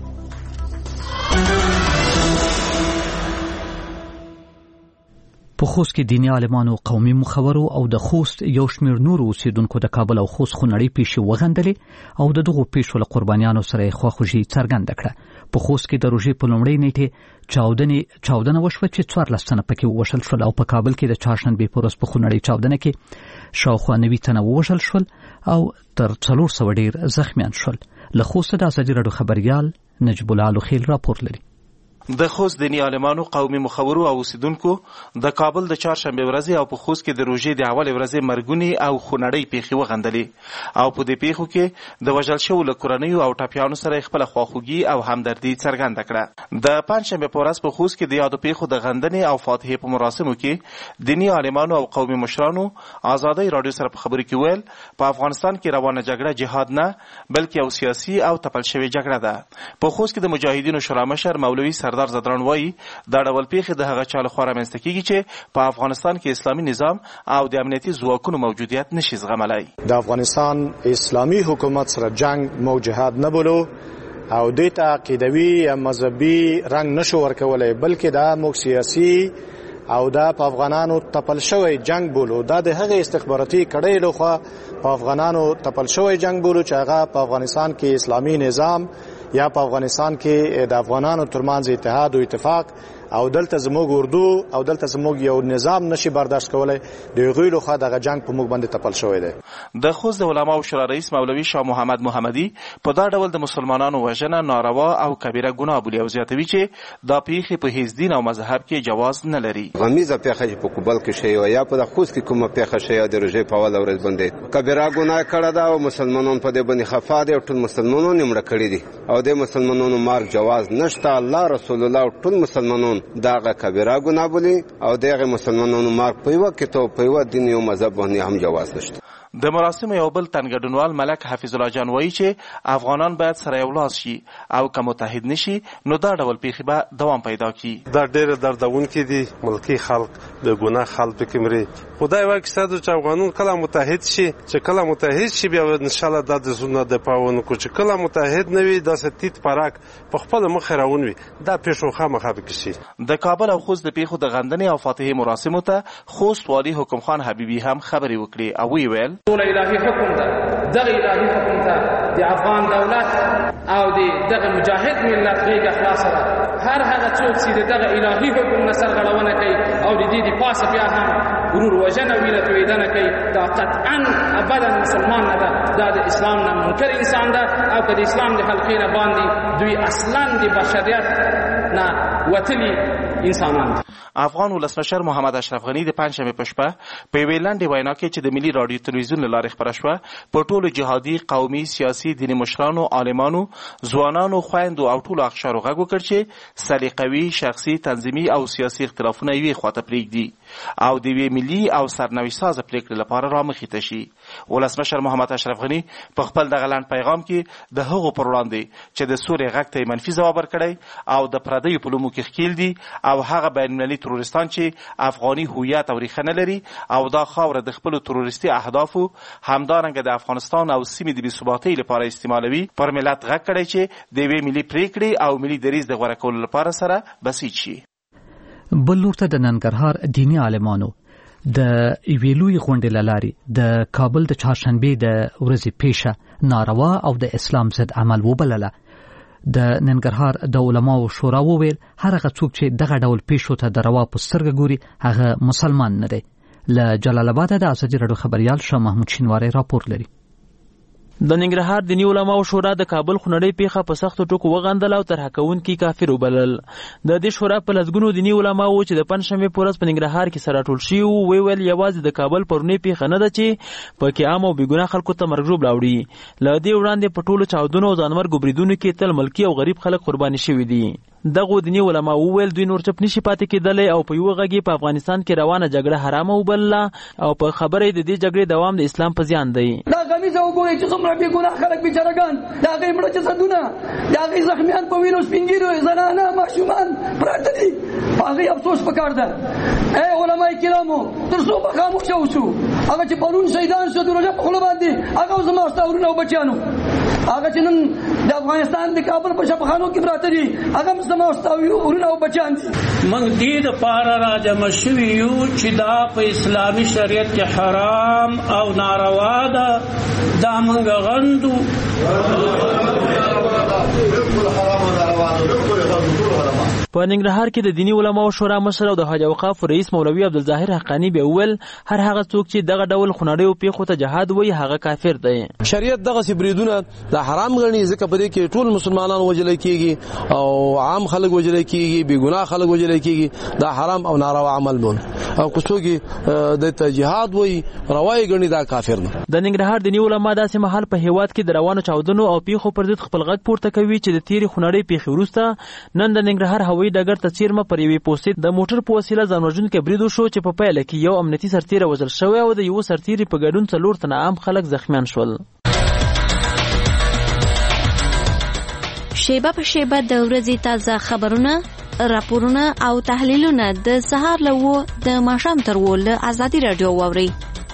په خوست کې دیني عالمانو، قومي مخورو او د خوست یو شمېر نورو اوسیدونکو د کابل او خوست خونړۍ پیښې وغندلې او د دغو پیښو له قربانیانو سره یې خواخوږي څرګنده کړه. په خوست کې د روژې په لومړۍ نیټې چاودنې چاودنه وشوه چې څوارلس تنه پکې ووژل شول او په کابل کې د چهارشنبې په ورځ په خونړۍ چاودنه کې شاوخوا نوي تنه ووژل شول او تر څلور سوه ډېر زخمیان شول. له خوسته د ازادي راډیو خبریال نجیب الله لوخیل راپور لري. د خوست دیني عالمانو، قومي مخورو او اوسیدونکو د کابل د چهارشنبې ورځې او په خوست کې د روژې د اولې ورځې مرګونې او خونړۍ پیښې وغندلې او په دې پیښو کې د وژل شوو له کورنیو او ټپیانو سره خپله خواخوږي او همدردي څرګنده کړه. د پنجشنبې په ورځ په خوست کې د یادو پیښو د غندنې او فاتحې په مراسمو کې دیني عالمانو او قومي مشرانو ازادۍ راډیو سره په خبرو کې ویل په افغانستان کې روانه جګړه جهاد نه بلکې یو سیاسي او تپل شوې جګړه ده. په خوست کې د مجاهدینو شورا مشر مولوي سردار زدران وایي دا ډول پیښې د هغه چا لخوا رامنځته کیږي چې په افغانستان کې اسلامي نظام او د امنیتي ځواکونو موجودیت نشي زغملی. د افغانستان اسلامي حکومت سره جنگ مو جهاد نه بولو او دې ته عقیدوي یا مذهبي رنګ نشو ورکولی بلکې دا موږ سیاسي او دا په افغانانو تپل شوی جنگ بولو. دا د هغې استخباراتي کړۍ لخوا په افغانانو تپل شوی جنگ بولو چې هغه په افغانستان کې اسلامي نظام یا په افغانستان کې د افغانانو ترمنځ اتحاد او اتفاق او دلته زموږ اردو او دلته زموږ یو نظام نشي برداشت کولی. د هغوی لخوا دغه جنگ په موږ باندې تپل شوی دی. د خوست د علماو شورا رئیس مولوي شاه محمد محمدي په دا ډول د مسلمانانو وژنه ناروا او کبیره ګناه بولي او زیاتوي چې دا پیښې په هیڅ دین او مذهب کې جواز نه لري. غمیزه پیښه چې په کوبل کې شوې یا په خوست کې کومه پیښه شوې د روژې په اوله ورځ باندې کبیره ګناه کړې ده او مسلمانان په دې باندې خفا دي او ټول مسلمانان یې مړه کړي دي او د مسلمانانو مارګ جواز نشته. الله رسول الله ټول مسلمانان دغه کبیره ګناه بولي او دغه مسلمانانو مارګ په یوه کتاب په یوه دین او مذهب باندې هم جواز نشته. د مراسم یو بل تنګډونوال ملک حفیظ الله جان وایي چې افغانان باید سره یو لاس شي او که متحد نشي نو دا ډول پیښې به دوام پیدا کړي. دا ډېره دردونکې دي. ملکي خلک د ګناه خلک پکې مري. خدای یوه کیسه ده چې افغانان کله متحد شي چې کله متحد شي بیا انشاءالله دا د زړونو دفاع ونکړو چې کله متحد نه وي داسې تیت پرک په خپله مخې راونوي دا پیښو خامخا پکې شي. د کابل او خوست د پیښو د غندنې او فاتحې مراسمو ته خوست والي حکم خان حبیبي هم خبرې وکړې او ویې ویل ټول الهي حکم ده دغه الهي حکم ته د افغان دولت او د دغه مجاهد ملت غیږه خلاصه ده. هر هغه څوک چې دغه الهي حکم نه سرغړونه کوي او د دې د پاسه بیا هم غرور وژنه وینه تویدنه کوي دا قطعا ابدا مسلمان نه ده. دا د اسلام نه منکر انسان ده او که د اسلام د حلقې نه باندې دوی اصلا د بشریت نه وتلي انسانان. افغان ولسمشر محمد اشرف غنی د پنځمې په شپه په یوې لنډې وینا کې چې د ملي رادیو تلویزیون له لارې خپره شوه په ټولو جهادي، قومي، سیاسي، دیني مشرانو، عالمانو، ځوانانو، خویندو او ټولو اقشارو غږ وکړ چې سلیقوي، شخصي، تنظیمي او سیاسي اختلافونه یوې خواته پرېږدي او د یوې ملي او سرنوشت سازه پرېکړې لپاره رامخې ته شي. ولسمشر محمد اشرف غنی په خپل دغه لنډ پیغام کې د هغو پر وړاندې چې د سورې غږ ته یې منفي ځواب ورکړی او د پردیو په لومو کې ښکیل دي او هغه بینالمللي ترورستان چې افغاني هویت او ریښه نه لري او دا خاوره د خپلو ترورستي اهدافو همدارنګه د افغانستان او سیمې د بېثباتۍ لپاره استعمالوي، پر ملت غږ کړی چې د یوې ملي پرېکړې او ملي دریځ د غوره کولو لپاره سره بسیج شي. بل لور ته د ننګرهار دیني عالمانو د یوې لویې غونډې له لارې د کابل د چهارشنبې د ورځې پیښه ناروا او د اسلام ضد عمل وبلله. د ننګرهار د علماو شورا وویل هر هغه څوک چې دغه ډول پیښو ته د روا په سترګه ګوري هغه مسلمان نه دی. له جلال آباد د ازادي راډیو خبریال شاه محمود شینواری راپور لري. د ننګرهار دیني علماو شورا د کابل خونړۍ پیښه په سختو ټکو وغندله او طرحه کوونکي کافر وبلل. د دې شورا په لسګونو دیني علماو چې د پنځشنبې په ورځ په ننګرهار کې سره راټول شوي وو ویل یوازې د کابل پرونۍ پیښه نه ده چې پکې عام او بېګناه خلکو ته مرګ ژوبله وړي. له دې وړاندې په ټولو چاودنو او ځانمرګو بریدونو کې تل ملکي او غریب خلک قرباني شوي دي. دغه دیني علما وویل دوی نور چپ نشي پاتې کېدلی او په یوه غږ په افغانستان کې روانه جګړه حرامه وبلله او په خبره د دې جګړې دوام د اسلام په زیان دی. دا غمیزه وګورئ چې څومره بې ګناه خلک بیچارهګان، د هغې مړه جسدونه، د هغې زخمیان په وینو سپین ږیرو، زنانه، ماشومان پراته دي. په هغې افسوس پکار ده. ای علما کرامو تر څو به خاموشه اوسو؟ هغه چې پرون شهیدان شو د روژه په خوله باندې هغه اوس زما ستا ورونه او بچیانو، هغه چې نن د افغانستان د کابل په شفاخانو کې پراته دي هغه هم زما ستا ورونه او بچیان دي. موږ دې دپاره راجمع شوي یو چې دا په اسلامي شریعت کې حرام او ناروا ده، دا موږ غندو. په ننګرهار کې د دیني علماو شورا مشر او د حج اوقاف رئیس مولوي عبدالظاهر حقانی به ویل هر هغه څوک چې دغه ډول خونړیو پیښو ته جهاد وایي هغه کافر دی. شریعت دغسې بریدونه د حرام ګڼي ځکه په دې کې ټول مسلمانان وژلی کېږي او عام خلک وژلی کېږي، بې ګناه خلک وژلی کېږي. دا حرام او ناروا عمل بول او که څوک د ته جهاد وایي روا یې ګڼي دا کافر نه. د ننګرهار دیني علما داسې مهال په هیواد کې د روانو چاودنو او پیښو پر ضد خپل غږ پورته کوي چې د تېرې خونړۍ پیښې وروسته نن د ننګرهار هوایي ډګر ته څیرمه پر یوې پوستې د موټر په وسیله ځان وژونکی برید وشو چې په پایله کې یو امنیتي سرتیری وژل شوی او د یوه سرتیري په ګډون څلور تنه عام خلک زخمیان شول. شیبه په شیبه د ورځې تازه خبرونه، راپورونه او تحلیلونه د سهار له اوه د ماښام تر اوه له ازادي راډیو واورئ.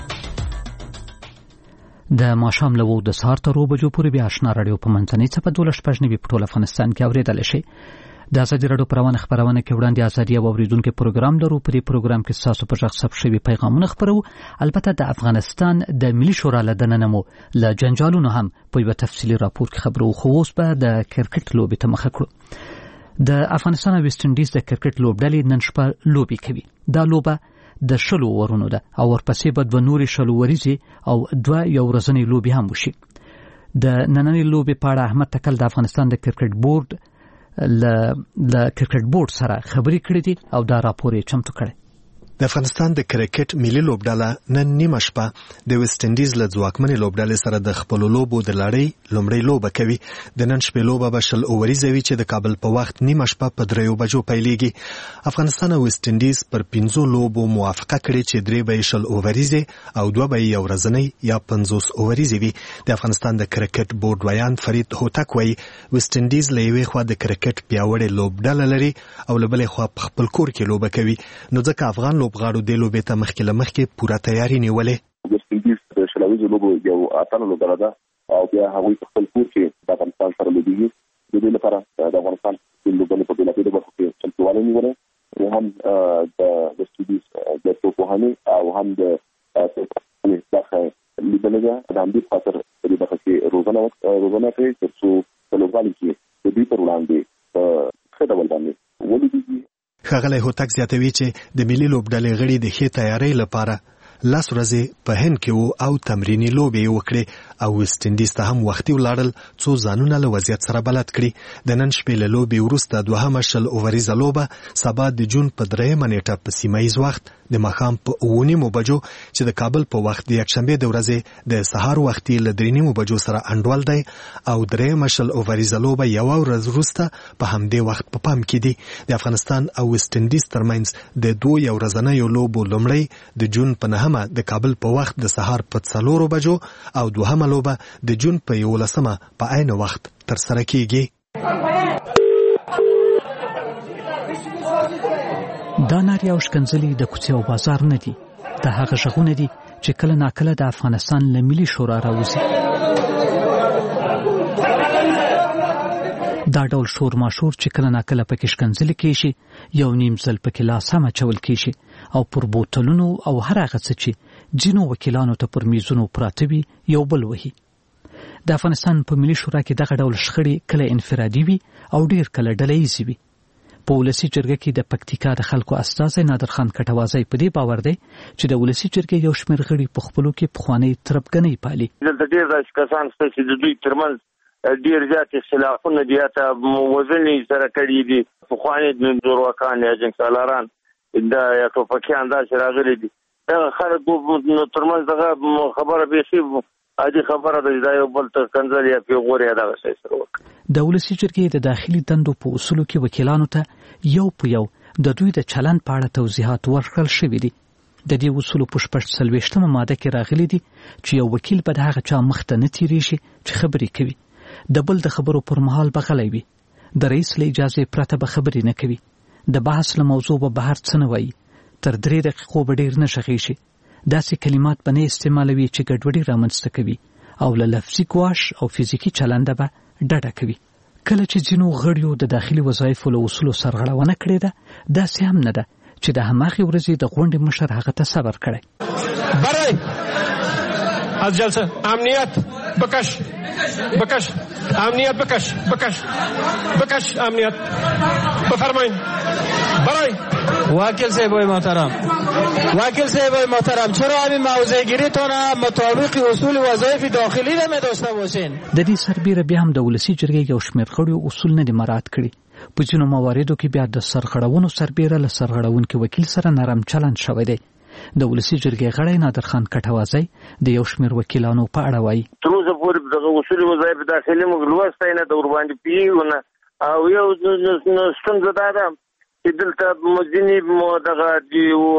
د ماښام له اوه د سهار تر اوه بجو پورې بیا اشنا راډیو په منځنۍ څپه دولس شپږ نوي په ټول افغانستان کې اورېدلی شئ. د ازادي راډیو په روانه خپرونه کې وړاندې ازادي او اورېدونکو پروګرام لرو. په دې پروګرام کې ستاسو په غږ ثبت شوي پیغامونه خپرو. البته د افغانستان د ملي شورا له دننه مو له جنجالونو هم په یوه تفصیلي راپور کې خبرو. خو اوس به د کرکټ لوبې ته مخه کړو. د افغانستان او ویسټ انډیز د کرکټ لوبډلې نن شپه لوبې کوي. دا لوبه د شلو اورونو ده او ورپسې به دوه نورې شلو وریځې او دوه یو ورځنۍ لوبې هم وشي. د نننۍ لوبې په اړه احمد تکل د افغانستان د کرکټ بورډ له کرکټ بورډ سره خبرې کړې دي او دا راپور یې چمتو کړی. د افغانستان د کرکټ ملي لوبډله نن نیمه شپه د ویسټ انډیز له ځواکمنې لوبډلې سره د خپلو لوبو د لړۍ لومړۍ لوبه کوي. د نن شپې لوبه به شل اووریزه وي چې د کابل په وخت نیمه شپه په دریو بجو پیلېږي. افغانستان او ویسټ انډیز پر پنځو لوبو موافقه کړې چې درې به یې شل اووریزې او دوه به یې یو ورځنۍ یا پنځوس اووریزې وي. د افغانستان د کرکټ بورډ ویان فرید هوتک وایي ویسټ انډیز له یوې خوا د کرکټ پیاوړې لوبډله لري او له بلې خوا په خپل کور کې لوبه کوي، نو ځکه افغان لوبغاړو د لوبې ته مخکې له مخکې پوره تیاری نیولې. ویسټ انډیز د شلویزو لوبو یو اتله لوبډله ده او بیا هغوی په خپل کور کې د افغانستان سره لوبېږي. د دې لپاره د افغانستان د لوبډلې په بېلابېلو برخو کې چمتووالی نیولی، هم د ویسټ انډیز د توپوهنې او هم د برخه لیدلې ده. د همدې خاطر په دې برخه کې روزنه روزنه کوي تر څو په لوبغالي کې د دوی پر وړاندې په ښه ډول باندې ولوبېږي. ښاغلی هوتک زیاتوي چې د ملي لوبډلې غړي د ښې تیارۍ لپاره لس ورځې په هند کې وو او تمریني لوبې یې وکړې او ویسټ انډیز ته هم وختي ولاړل څو ځانونه له وضعیت سره بلد کړي. د نن شپې له لوبې وروسته دوهمه شل اووریزه لوبه سبا د جون په درېیمه نیټه په سیمه ییز وخت د ماښام په اوه نیمو بجو چې د کابل په وخت د یکشنبې د ورځې د سهار وختي له درې نیمو بجو سره انډول دی او درېیمه شل اووریزه لوبه یوه ورځ وروسته په همدې وخت په پام کې دي. د افغانستان او ویسټ انډیز ترمنځ د دوه یو ورځنیو لوبو لومړی د جون په نهمه د کابل په وخت د سهار په څلورو بجو او دوهمه لوبه د جون په یولسمه په عین وخت ترسره کیږي. دا نارې او شکنځلې د کوڅې او بازار نه دي، دا هغه غږونه دي چې کله ناکله د افغانستان له ملي شورا راوځي. دا ډول شور ماشور چې کله ناکله پکې شکنځلې کیشي، یو نیم ځل پکې لاس هم اچول کیشي او پر بوتلونو او هر هغه څه چې ځینو وکیلانو ته پر میزونو پراته وي یو بل وهي. د افغانستان په ملي شورا کې دغه ډول شخړې کله انفرادي وي او ډیر کله ډلهییزې وي. په ولسي جرګه کې د پکتیکا د خلکو استازی نادر خان کټوازی په دې باور دی چې د ولسي جرګې یو شمېر غړي په خپلو کې پخوانۍ تربګنۍ پالي. دلته ډېر داسې کسان شته چې د دوی ترمنځ ډېر زیات اختلافونه دي، حتی وزنې سره کړي دي. پخواني زورواکان یا جنګسالاران د یا ټوپکیان داسې راغلي دي. دغه خلک ترمنځ دغه خبره بیخي عادي خبره ده، دا یو بل ته کنځل یا پیغور یا دغه شی سره وکړي. د ولسي جرګې د داخلي دندو په اصولو کې وکیلانو ته یو په یو د دوی د چلند په اړه توضیحات ورکړل شوي دي. د دې اصولو په شپږ څلوېښتمه ماده کې راغلي دي چې یو وکیل به د هغه چا مخ ته نه تېرېږي چې خبرې کوي، د بل د خبرو پر مهال به غلی وي، د رئیس له اجازې پرته به خبرې نه کوي، د بحث له موضوع به بهر څه نه وایي، تر درې دقیقو به ډېر نه غږېږي، داسې کلمات به نه استعمالوي چې ګډوډي رامنځته کوي او له لفظي ګواښ او فزیکي چلنده به ډډه کوي. کله چې ځینو غړیو د داخلي وظایفو له اصولو سرغړونه کړې ده، داسې هم نه ده چې د هماغې ورځې د غونډې مشر هغه ته صبر کړی. برای از جلسه امنیت بکش بکش امنیت بکش بکش بکش امنیت بفرمایید. برای وکیل صاحب محترم وکیل صاحب محترم چرا همین موضع گیریتون مطابق اصول وظایف داخلی نمی داشته باشین؟ د دې سربیره بیا هم د ولسي جرګې یو شمېر غړو اصول نه دي مراعات کړي. په ځینو مواردو کې بیا د سرغړونو سربیره له سرغړونکي وکیل سره نرم چلند شوی دی. د ولسي جرګې غړی نادر خان کټوازی د یو شمېر وکیلانو په اړه وایي. تر اوسه پورې دغه اصول وظایف داخلي موږ لوستی نه، د ورباندې پوهېږو نه. او یو ستونزه دا ده چې دلته ځینې دغه د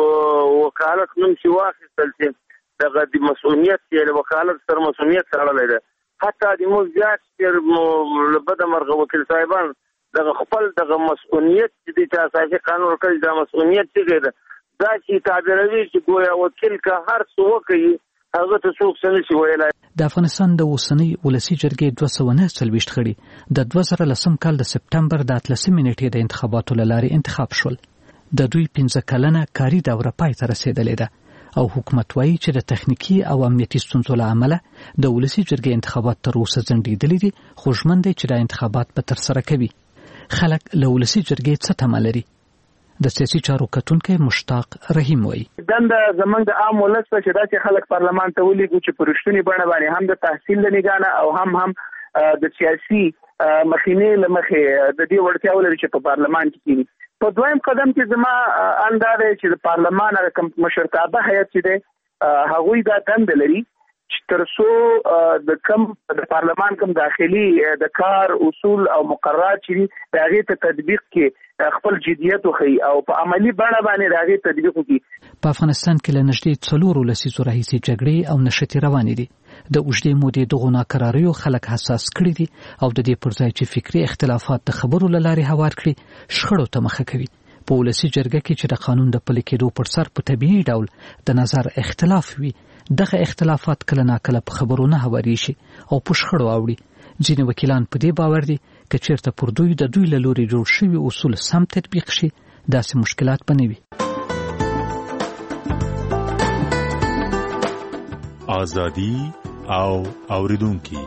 وکالت نوم چې واخیستل شي، دغه د مسؤلیت یا د وکالت سره مسؤلیت تړلی ده. حتی د موږ زیات شمېر له بده مرغه وکیل صاحبان دغه خپل دغه مسؤلیت چې دی چې اساسي قانون ورکړي، دا مسؤلیت څه ده، دا چې تعبیروي چې ګویا وکیل که هر څه وکړي هغه ته څوک څه نشي ویلی. د افغانستان د اوسنۍ ولسي جرګې دوه سوه نهه څلوېښت غړي د دوه زره لسم کال د سپټمبر د اتلسمې نېټې د انتخاباتو له لارې انتخاب شول. د دوی پنځه کلنه کاري دوره پای ته رسېدلې ده او حکومت وایي چې د تخنیکي او امنیتي ستونزو له امله د ولسي جرګې انتخابات تر اوسه ځنډېدلي دي، خو ژمن دی چې دا انتخابات به ترسره کوي. خلک له ولسي جرګې څه تمه لري؟ د سیاسي چارو کتونکی مشتاق رحیم وایي. دنده زمونږ د عام ولس ته چې داسې خلک پارلمان ته ولیږو چې په رښتونې بڼه باندې هم د تحصیل له نګاه نه او هم هم د سیاسي مخینې له مخې د دې وړتیا ولري چې په پارلمان کې کېني. په دویم قدم کې زما انده دی چې د پارلمان هغه کوم مشرتابه هیئت چې دی هغوی دا دنده لري چې تر څو د کم د پارلمان کوم داخلي د کار اصول او مقررات چې دي د هغې ته تطبیق کې خپل جدیت وښیي او په عملي بڼه باندې د هغې تطبیق وکړي. په افغانستان کې له نږدې څلورو لسیزو راهیسې جګړې او نښتې روانې دي. د اوږدې مودې دغو ناکراریو خلک حساس کړي دي او د دې پر ځای چې فکري اختلافات د خبرو له لارې هوار کړي، شخړو ته مخه کوي. په ولسي جرګه کې چې د قانون د پلي کېدو پر سر په طبیعي ډول د نظر اختلاف وي، دغه اختلافات کله ناکله په خبرو نه هوارېږي او په شخړو اوړي. ځینې وکیلان په دې باور دي که چېرته پر دوی د دوی له لورې جوړ شوي اصول سم تطبیق شي، داسې مشکلات به نه وي. ازادي او اوریدونکي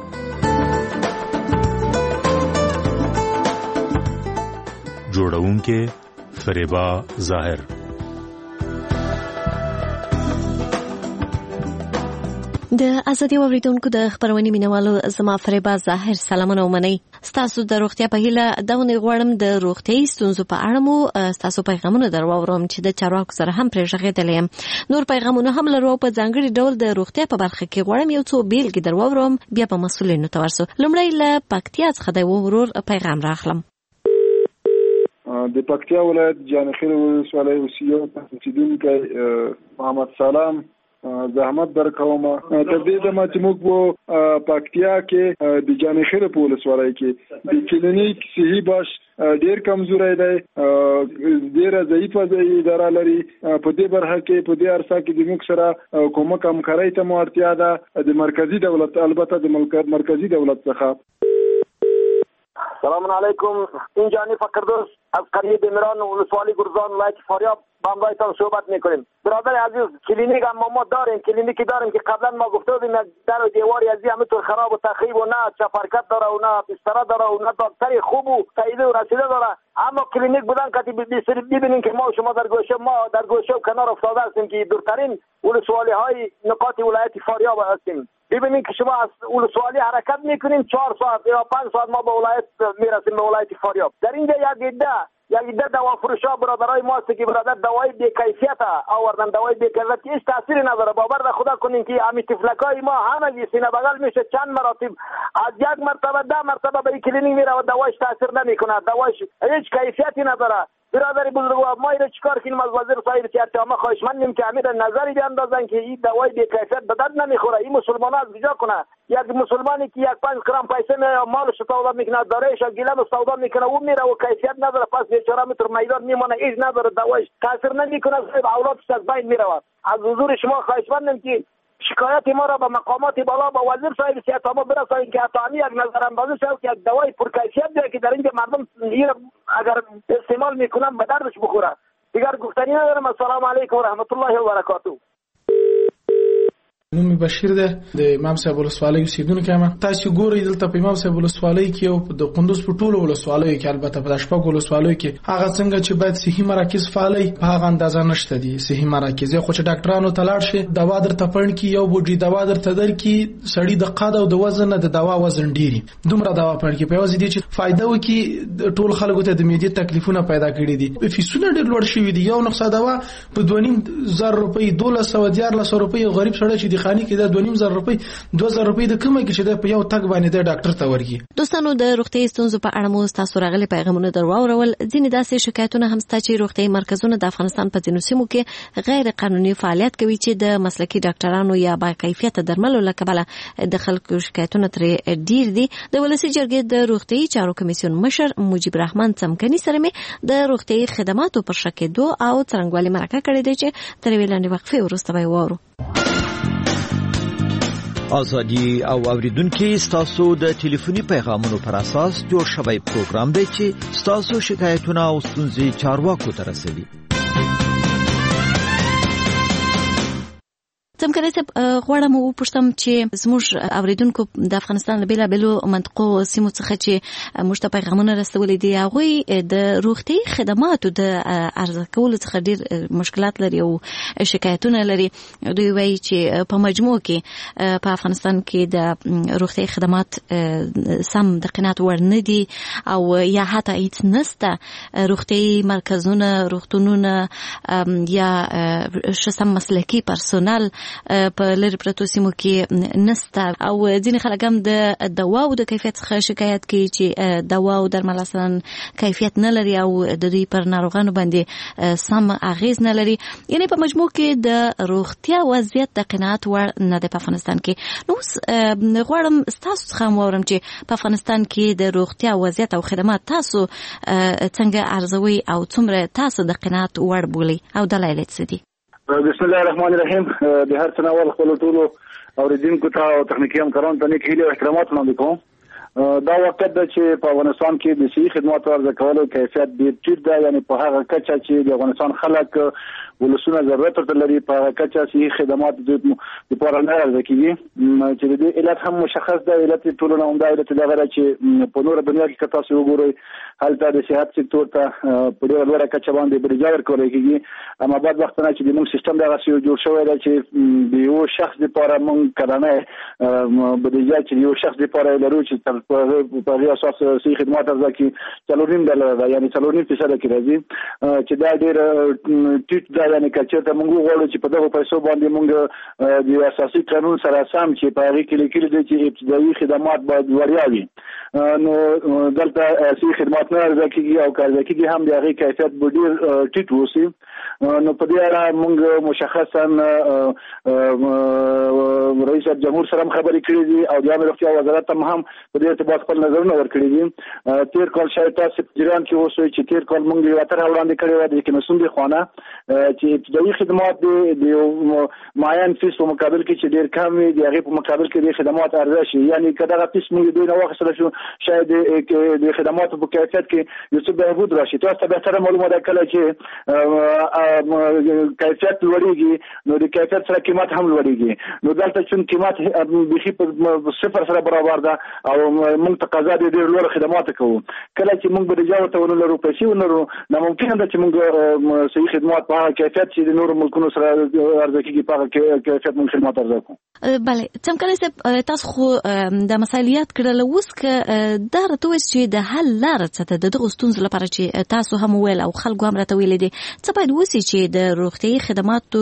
جوړونکي فریبا ظاهر. د ازادي اوریدونکو د خبرونې مینوالو زما فریبا ظاهر سلامونه ومنئ. ستاسو د روغتیا په هیله دغه غواړم د روغتیايي ستونزو په اړه مو ستاسو پیغامونه درواورم چې د چارواکو سره هم پرې غږېدلی یم. نور پیغامونه هم لرو په ځانګړي ډول د روغتیا په برخه کې غواړم یو څو بیلګې درواورم بیا په مسؤلینو ته ورسو. لومړی له پکتیا څخه د ورور پیغام راخلم. د پکتیا ولایت جانخیل ولسوالۍ اوسیدونکی محمد سلام زحمت درکوم. تر دې دمه چې موږ په پکتیا کې د جانخیل په ولسوالۍ کې د کلینیک صحي بخش ډیر کمزوري دی، ډیر ضعیفه اداره لري. په دې برخه کې په دې عرصه کې د موږ سره کومک همکارۍ ته اړتیا ده د مرکزی دولت، البته د مرکزی دولت څخه. سلام علیکم. این جانی فکردوست از قریه دمیران ولسوالی گرزان ولایت فاریاب با همراهتان صحبت میکنیم. برادر عزیز، کلینیک هم ما داریم، کلینیکی داریم که قبلا ما گفته بودیم در و دیواری از همینطور خراب و تخریب و نه چپرکت داره و نه بستر داره و نه دکتری خوب و تایید و رسیده داره. اما کلینیک بودن که ببینیم که ما شما در گوشه ما در گوشه و کنار افتاده هستیم که دورترین ولسوالی های نقاط ولایت فاریاب هستیم. ببینیم که شما از ولسوالی حرکت میکنیم چهار ساعت یا پنج ساعت ما به ولایت میرسیم، به ولایت فاریاب. در اینجا یک ایده یک ایده دوا فروشا برادرای ماست که برادر دوای بی کیفیت آوردن، دوای بی کیفیت که هیچ تأثیری نداره. باور ده خدا کنین که همین تفلکای ما همه سینه بغل میشه چند مراتب، از یک مرتبه ده مرتبه به کلینیک میره و دوایش تاثیر نمیکنه، دوایش هیچ کیفیتی نداره. برادری بزرگوار ما اینو چیکار کنیم؟ از وزیر صاحب صحت عامه خواهشمندیم که امیر نظری بیاندازن که این دوای بی کیفیت به درد نمیخوره. این مسلمانا از کجا کنه؟ یک مسلمانی که یک پنج گرم پیسه می مالش سودا میکنه، دارایش گیلم سودا میکنه، اون میره و کیفیت نداره، پس بیچاره متر میدان میمونه، هیچ نداره، دوایش تاثیر نمیکنه، صاحب اولادش از بین میره. از حضور شما خواهشمندیم که شکایت ما را به مقامات بالا با وزیر صاحب صحت عامه برسانید که حتی یک نظر اندازی شد که یک دوای پرکیفیت بیاره که در اینجا مردم اگر استعمال میکنن به دردش بخوره. دیگر گفتنی ندارم. السلام علیکم و رحمت الله و برکاته. نومي بشیر ده د امام صاحب ولسوالۍ اوسیدونکی یم. تاسو ګورئ دلته په امام صاحب ولسوالۍ کې او د قندوز په ټولو ولسوالیو کې، البته په شپږ ولسوالیو کې هغه څنګه چې باید صحي مراکز فعالي په هغه اندازه نشته دي. صحي مراکز خو چې ډاکټرانو ته لاړ شي دوا درته پړن کې یو بوجي دوا درته در کې سړی د قد او د وزن د دوا وزن ډيري دومره دوا پړن کې په وځي دي چې فائدہ وکي ټول خلکو ته د معدې تکلیفونه پیدا کړي دي. فیسونه ډېر لوړ شوی دي. یو نقصه دوا په دوه نیم زره روپۍ دولس سوه دیارلس روپۍ غریب سړی چې د خاني کې د دوه نیم زره روپۍ دوه زره روپۍ د کومه کې چې د په یو تګ باندې د ډاکټر ته ورګي. دوستانو د روغتي ستونزو په اړه مو تاسو راغلي پیغامونه درواورول. ځینې داسې شکایتونه هم شته چې روغتي مرکزونه د افغانستان په ځینو سیمو کې غیر قانوني فعالیت کوي چې د مسلکي ډاکټرانو یا با کیفیت درملو له کبله د خلکو شکایتونه ترې ډیر دي. د ولسی جرګې د روغتي چارو کمیسیون مشر مجيب رحمان څمکني سره مې د روغتي خدماتو پر شکېدو او څرنګوالي مرکه کړې ده چې تر ویلانې وقفه وروسته به وورو. ازادي او اوریدونکو ستاسو د ټلیفوني پیغامونو پر اساس جوړ شوی پروګرام دی چې ستاسو شکایتونه او ستونزې چارواکو ته رسوي. څنګه چې غواړم وپوښتم چې زموږ اوریدونکو د افغانستان له بیلابیلو منطقو سیمو څخه چې موږ ته پیغامونه رسولي دي، هغوی د روغتي خدماتو د عرضه کولو څخه ډېر مشکلات لري او شکایتونه لري. دوی وایي چې په مجموع کې په افغانستان کې د روغتي خدمات سم د قناعت وړ نه دي او یا حتی هیڅ نسته. روغتي مرکزونه، روغتونونه یا شسم مسلکي پرسونل په لری پرتو سیمو کې نسته او ځینې خلک هم د دوا او د کیفیت څخه شکایت کوي چې دوا او درمل اصلا کیفیت نه لري او د دوی پر ناروغانو باندې سم اغیز نه لري. یعنی په مجموع کې د روغتیا وضعیت د قناعت وړ نه دی په افغانستان کې. نو غواړم تاسو څخه واورم چې په افغانستان کې د روغتیا وضعیت او خدمات تاسو څنګه ارزوي او څومره تاسو د قناعت وړ بولي او دلایل څه دي؟ بسم الله الرحمن الرحیم. د هر څه اول خپل ټولو اوریدونکو ته او تخنیکی همکارانو ته نیک هیلې او احترامات وړاندې کوم. دا واقع ده چې په افغانستان کې د صحي خدماتو عرضه کولو کیفیت ډیر ټیټ ده، یعنی په هغه کچه چې د افغانستان خلک ولسونه ضرورت ورته لري په هغه کچه صحي خدمات د لپاره نه عرضه کیږي، چې د دې علت هم مشخص ده. علت ټولنه عمده علت دا غره چې په نور دنیا کې تاسو وګورئ هلته د صحت سکتور ته په ډیره لوړه کچه باندې بودیجه ورکول کیږي، اما بعد وخت نه چې د موږ سیستم دغه څه جوړ شوی دی چې د یو شخص لپاره موږ کړنه بودیجه چې یو شخص لپاره لرو چې په هغه اساس صحي خدمات ورکړي کې څلورنیم ډالر یعنی څلورنیم فیصد کې راځي، چې دا ډیر ټیټ دا یعنی کچه ته موږ غواړو چې په دغه پیسو باندې موږ د اساسي قانون سره سم چې په هغه کې لیکل دي چې ابتدایي خدمات باید وړیا وي، نو دلته صحي خدمات نه ورکړي کیږي او کارځ کیږي هم د هغه کیفیت ډیر ټیټ وسی. نو په دې اړه موږ مشخصا رئیس جمهور سره خبرې کړې دي او د عامه روغتیا وزارت هم هم په دې ارتباط خپل نظرونه ورکړي دي. تیر کال شاید تاسو په جریان کې اوسئ چې تیر کال موږ یو تر وړاندې کړی و د کمیسیون دی خانه چې ابتدایي خدمات د معین فیس په مقابل کې چې ډیر کم وي د هغه په مقابل کې د خدمات ارزښت شي، یعنی کله فیس موږ دوی نه واخیستل شو شاید د خدماتو په کیفیت کې یو څه بهبود راشي. تاسو ته به سره معلومه ده کله چې کیفیت لوړیږي نو د کیفیت سره قیمت هم لوړیږي، نو دلته چې قیمت بخي په صفر سره برابر ده او موږ تقاضا د ډیر لوړ خدمات کوو، کله چې موږ به رجاو ته ونلرو پیسې ونلرو نو ممکن ده چې موږ صحیح خدمات په کیفیت چې د نور ملکونو سره ارزه کیږي په کیفیت موږ خدمات ارزه کوو. بله څنګه تاسو خو د مسایلیت کړل اوس که دا راته چې د حل لار څه ده دغه ستونزې لپاره چې تاسو هم ویل او خلکو هم راته ویل دي څه باید وسی چې د روغتیايي خدماتو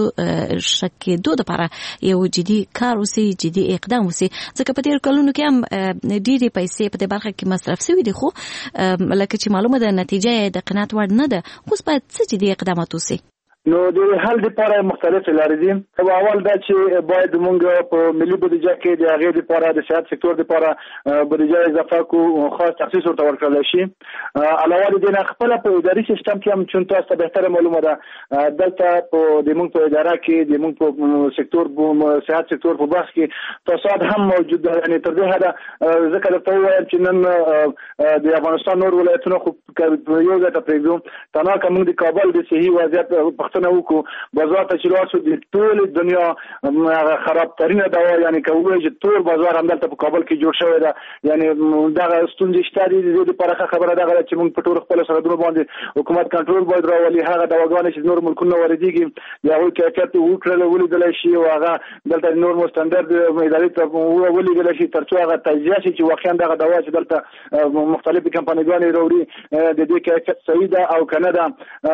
شکېدو لپاره یو جدي کار وسی، جدي اقدام وسی، ځکه په تیر کلونو کې هم ډېرې پیسې په دې برخه کې مصرف شوي دي، خو لکه چې معلومه ده نتیجه د قناعت وړ نه ده. اوس باید څه جدي اقدامات وسی؟ نو د حل لپاره مختلف لارې دي. او اول دا چې باید موږ په ملي بودیجه کې د هغې لپاره د صحت سکتور لپاره بودیجه اضافه کو خاص تخصیص ورته ورکړل شي. علاوه د دې نه خپل په اداري سیستم کې هم چې تاسو ته بهتره معلومه ده دلته په د موږ په اداره کې د موږ په سکتور په صحت سکتور په بحث کې فساد هم موجود ده، یعنی تر دې حده ځکه درته وایم چې نن د افغانستان نور ولایتونو خو یو ځای ته پرېږدو تنها که موږ د کابل د صحي وضعیت نه وکړو بازار ته چې لاړ شو د ټولې دنیا خراب ترینه دوا یعنی که ووایي چې ټول بازار همدلته په کابل کې جوړ شوی ده، یعنی دغه ستونزې شته دي. د دې لپاره خبره دغه ده چې موږ په ټولو خپلو سرحدونو باندې حکومت کنټرول باید راولي، هغه دواګانې چې د نورو ملکونو واردېږي د هغوی کیفیت وکړل ولیدلی شي او هغه دلته د نور مستندرد ادارې ته ولیدلی شي تر څو هغه تجزیه شي چې واقعا دغه دوا چې دلته مختلفې کمپنیګانې راوړي د دې کیفیت صحیح ده او که نه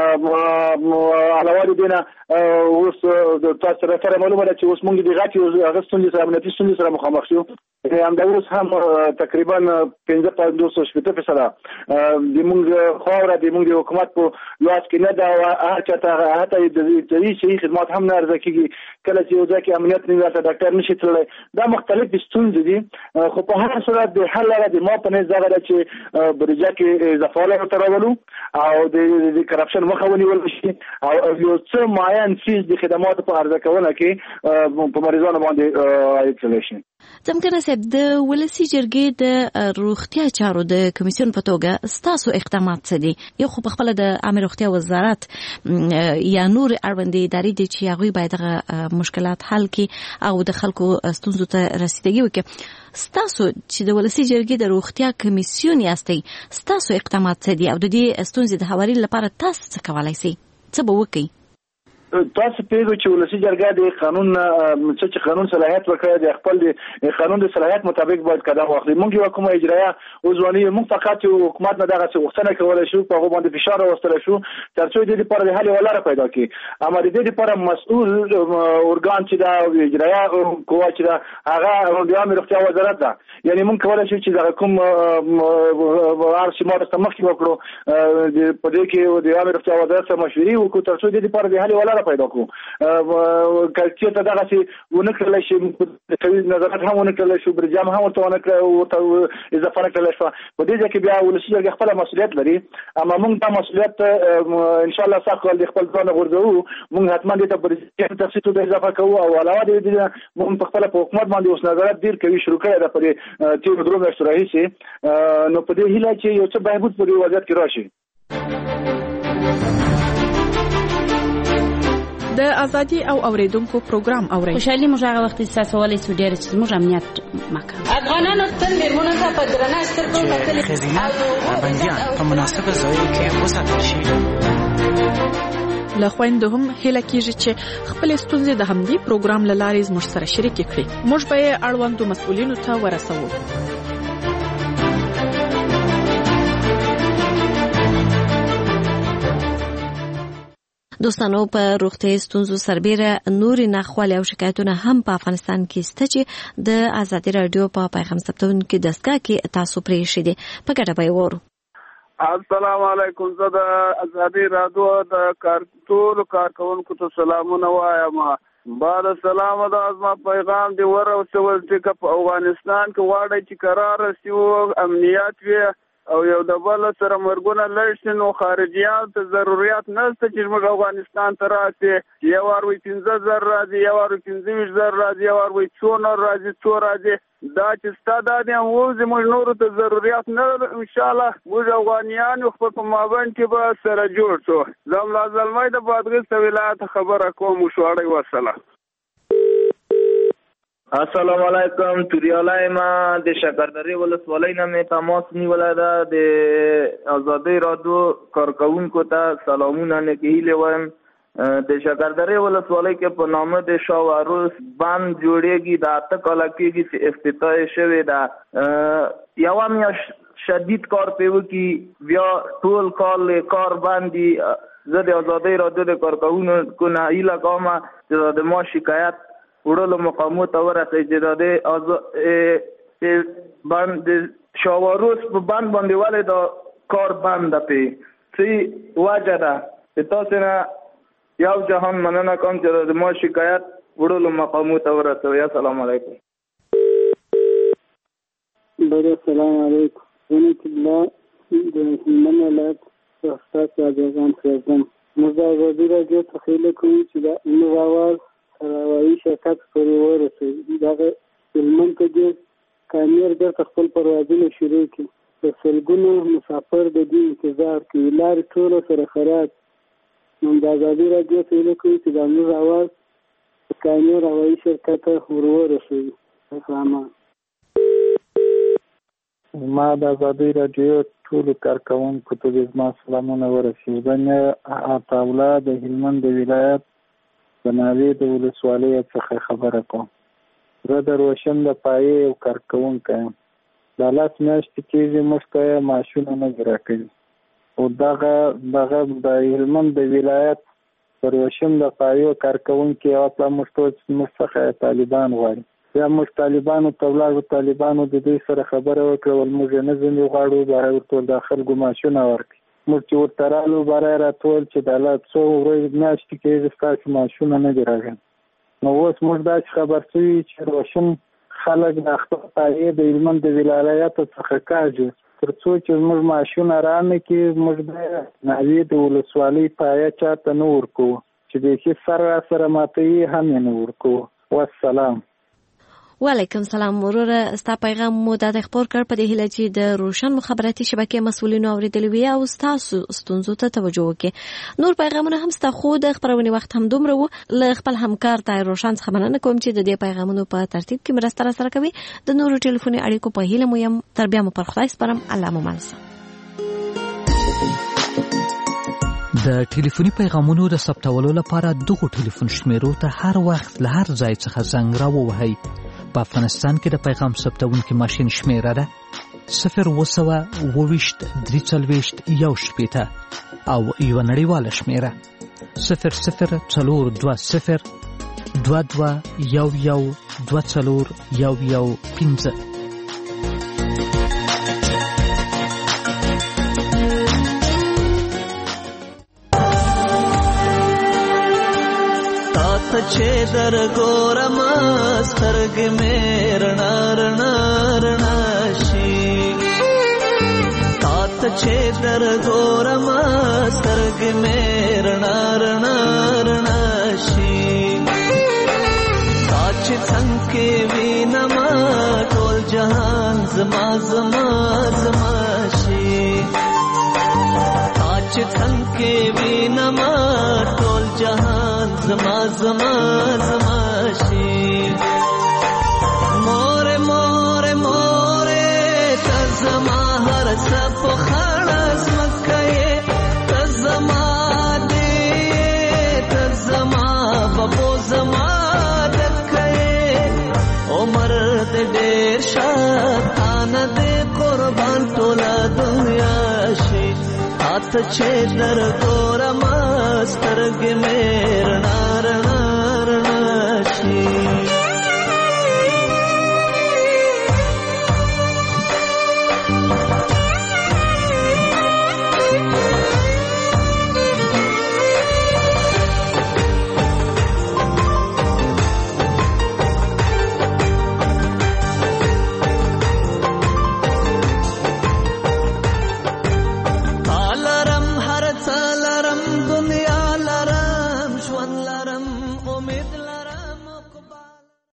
ده. علاوه دې نه اوس تاسو سره معلومه ده چې اوس موږ د غټې هغه ستونزې سره امنیتي ستونزې سره مخامخ شو، همدا اوس هم تقریبا پنځه پنځوس شپېته فیصده د موږ خاوره د موږ د حکومت په لاس کې نه ده او هر چا ته حتی د طبي صحي خدمات هم نه عرضه کېږي، کله چې یو ځای کې امنیت نه وي هلته ډاکټر نشي تللی. دا مختلف ستونزې دي، خو په هر صورت د حل لاره د ما په نظر دغه ده چې بودیجه کې اضافه ورته راولو او د کرپشن مخه ونیول شي او یو څه معین فیس د خدماتو په عرضه کولو کې په مریضانو باندې عاید کړی شي. څنګه صاحب د ولسي جرګې د روغتیا چارو د کمیسیون په توګه ستاسو اقدامات څه دي؟ یو خو په خپله د عامه روغتیا وزارت یا نور اړوندې ادارې دي چې هغوی باید دغه مشکلات حل کړي او د خلکو ستونزو ته رسیدګي وکړي. ستاسو چې د ولسي جرګې د روغتیا کمیسیون یاستئ ستاسو اقدامات څه دي او د دې ستونزې د هواري لپاره تاسو څه کولی شئ؟ څه به وکړئ؟ تاسو پیږو چې ولسي جرګه د قانون څه چې قانون صلاحیت ورکړي د خپل د قانون د صلاحیت مطابق باید قدم واخلي. موږ یو کومه اجرایه وزواني موږ فقط حکومت نه دغه څه وختنه کولای شو په هغه باندې فشار راوستل شو تر څو د دې لپاره د حل ولاره پیدا کړي، اما د دې لپاره مسؤل اورګان چې دا اجرایه قوه چې دا هغه د عامه روغتیا وزارت ده، یعنی موږ کولای شو چې دا کوم هر څه ماده مخکې وکړو په دې کې د عامه روغتیا وزارت سره مشورې وکړو تر څو د دې لپاره د حل ولاره ډاډه پیدا کوو چې ته دغه چې ونه کړل شي کوي نظارت هم ونه کړل شي برجام هم ورته ونه کړ اضافه نه کړل شو په دې ځکه بیا ولسی جرګه خپل مسؤلیت لري اما موږ دا مسؤلیت ان شاء الله ساقل خپل ځان غورځو موږ حتما دې ته برجام تاسو ته اضافه کوو او علاوه دې موږ په خپل حکومت باندې اوس نظارت ډیر کوي شروع کړی دا په تیر درو میاشتو راهیسې نو په دې هیله چې یو څه بهبود په دې وضعیت کې راشي. د ازادي او اوریدونکو پروګرام اوري خوشحالي موږ هغه وخت احساسولای سو ډیر چې موږ امنیت مکه افغانانو تل میرمنو ته په درنه سترګو کتل خزینه بنديان په مناسبه ځای کې وساتل شي. له خويندو هم هله کیږي چې خپل ستونزې د همدې پروګرام له لارې زموږ سره شریک کړي موږ به اړوندو مسؤلینو ته ورسوو. دوستانو په روغتي ستونزو سربېره نوري ناخوالي او شکایتونه هم په افغانستان کې شته چې د ازادي رادیو په پیغام ثبتونکو دستګاه کې تاسو پرې شئ په ګټه به وورو. السلام علیکم زه د ازادي رادیو د کارټول کارکونکو ته سلامونه وایم. بعد سلام د ازما پیغام دی ور او سول چې په افغانستان کې واړی چې قرار شي امنیت وي او یو د بل سره مرګونه لړشي نو خارجيان ته ضرورت نشته چې موږ افغانستان ته راشي. یو ور وي پنځه زره راځي یو ور پنځه ویشت زره راځي یو ور وي څونه راځي څو راځي دا چې ستاده دي او زموږ نور ته ضرورت نه ان شاء الله موږ افغانیان خپل په مابین کې به سره جوړ شو. زم لازمای د بادغیس ولایت خبره کوم شوړی وسله. السلام علیکم توریالای ما د شکردری ولسوالۍ نه مې تماس نیولای ده د ازادي رادیو کارکونکو ته سلامونه نکهیله وایم. د شکردری ولسوالۍ کې په نامه د شاوروس باند جوړیږي د اته کال کېږي چې افتتاح شوی ده. یو میاش شدید کار پیو کې بیا ټول کال کار باندې زه د ازادي رادیو د کارکونکو نه ایله کوم چې د ما شکایت وړلو مقامو ته ورسېږي چې د باند شاوروس په باند باندې ولې د کار بند ده پې څه وجه ده چې تاسو نه یو جهان مننه کوم چې د ما شکایت وړلو مقامو ته ورسوي. السلام علیکم. بله السلام علیکم. ونیت الله د هلمند ولایت څخه راځم پرېږدم. موږ د ازادي رادیو څخه هیله کوو چې د امیر اواز هوایي شرکت پورې ورسوي. دغه هلمند کې ډېر کامیار بیرته خپل پروازونه شروع کړي. د سلګونو مسافر د دې انتظار کوي. لارې ټوله سره خراب. نو د ازادي رادیو څخه هیله کوو چې د امیر اواز د کامیار هوایي شرکت ور ورسوي. السلام. ما د ازادي رادیو ټولو کارکونکو ته زما سلامونه ورسوي. زه عطاالله د هلمند ولایت د ناوې د ولسوالۍ څخه خبره کوم. زه د روشن د پایې یو کارکونکی یم. دا لاس میاشتې کېږي موږ ته معاشونه نه دي راکوي او دغه دغه د هلمند د ولایت د روشن د پایې کارکونکي او اصلا موږ ټول موږ څخه طالبان غواړي. بیا موږ طالبانو ته ولاړو طالبانو د دوی سره خبره وکړه موږ یې نه ځینې غواړو برای ورته د خلکو معاشونه ورکړي. موږ چې ورته رالو برای راټول چې د الله څو ورځې میاشتې کېږي ستاسو معاشونه نه دي راغلي. نو اوس موږ داسې خبر شوي چې روشن خلک د خپل پایې د هلمند د ولایت څخه کاږي تر څو چې موږ معاشونه را نه کړي موږ د ناوې د ولسوالۍ پایې چاته نه ورکوو چې بیخي سر را سره ماتوي هم یې نه ورکوو. والسلام. وعلیکم سلام وروره ستا پیغام مو د خبر کړ په دې هیله چې د روشن مخابراتي شبکې مسؤلینو اوریدلی وي او تاسو ستونزو ته توجه وکړي. نور پیغامونه هم ستا خو د خبرونې وخت هم دومره وو. له خپل همکار ته روشن څخه مننه کوم چې د دې پیغامونو په ترتیب کې مرسته سره کوي. د نورو ټلیفوني اړیکو په هیله مو يم. تر بیا مو پر خدای سپارم. الله مو مالسه. د ټلیفوني پیغامونو د ثبتولو لپاره دغه ټلیفون شمیرو ته هر وخت له هر ځای څخه زنګ راووهئ. په افغانستان کې د پیغام ثبتونکي ماشین شمیره ده صفر اوه سوه اوه ویشت درې څلوېښت یو شپېته او یوه نړیواله شمیره صفر صفر څلور دوه صفر دوه دوه یو یو دوه څلور یو یو پنځه. چې در ګورم سترګې مې رڼا رڼا رڼا شي تا ته چې در ګورم سترګې مې رڼا رڼا رڼا شي تا چې څنګه وینم ټول جهان زما زما زما شي تا چې څنګه وینم ټول جهان زما زما زما شي مور مور مور ته زما هر څه په خلاص مکه ته زما دې ته زما بابو زما دکه عمر دې ډېر شاتان دې قربان ټول دنیا شي ته چې در ګورم سترګې مې رڼا رڼا رڼا شي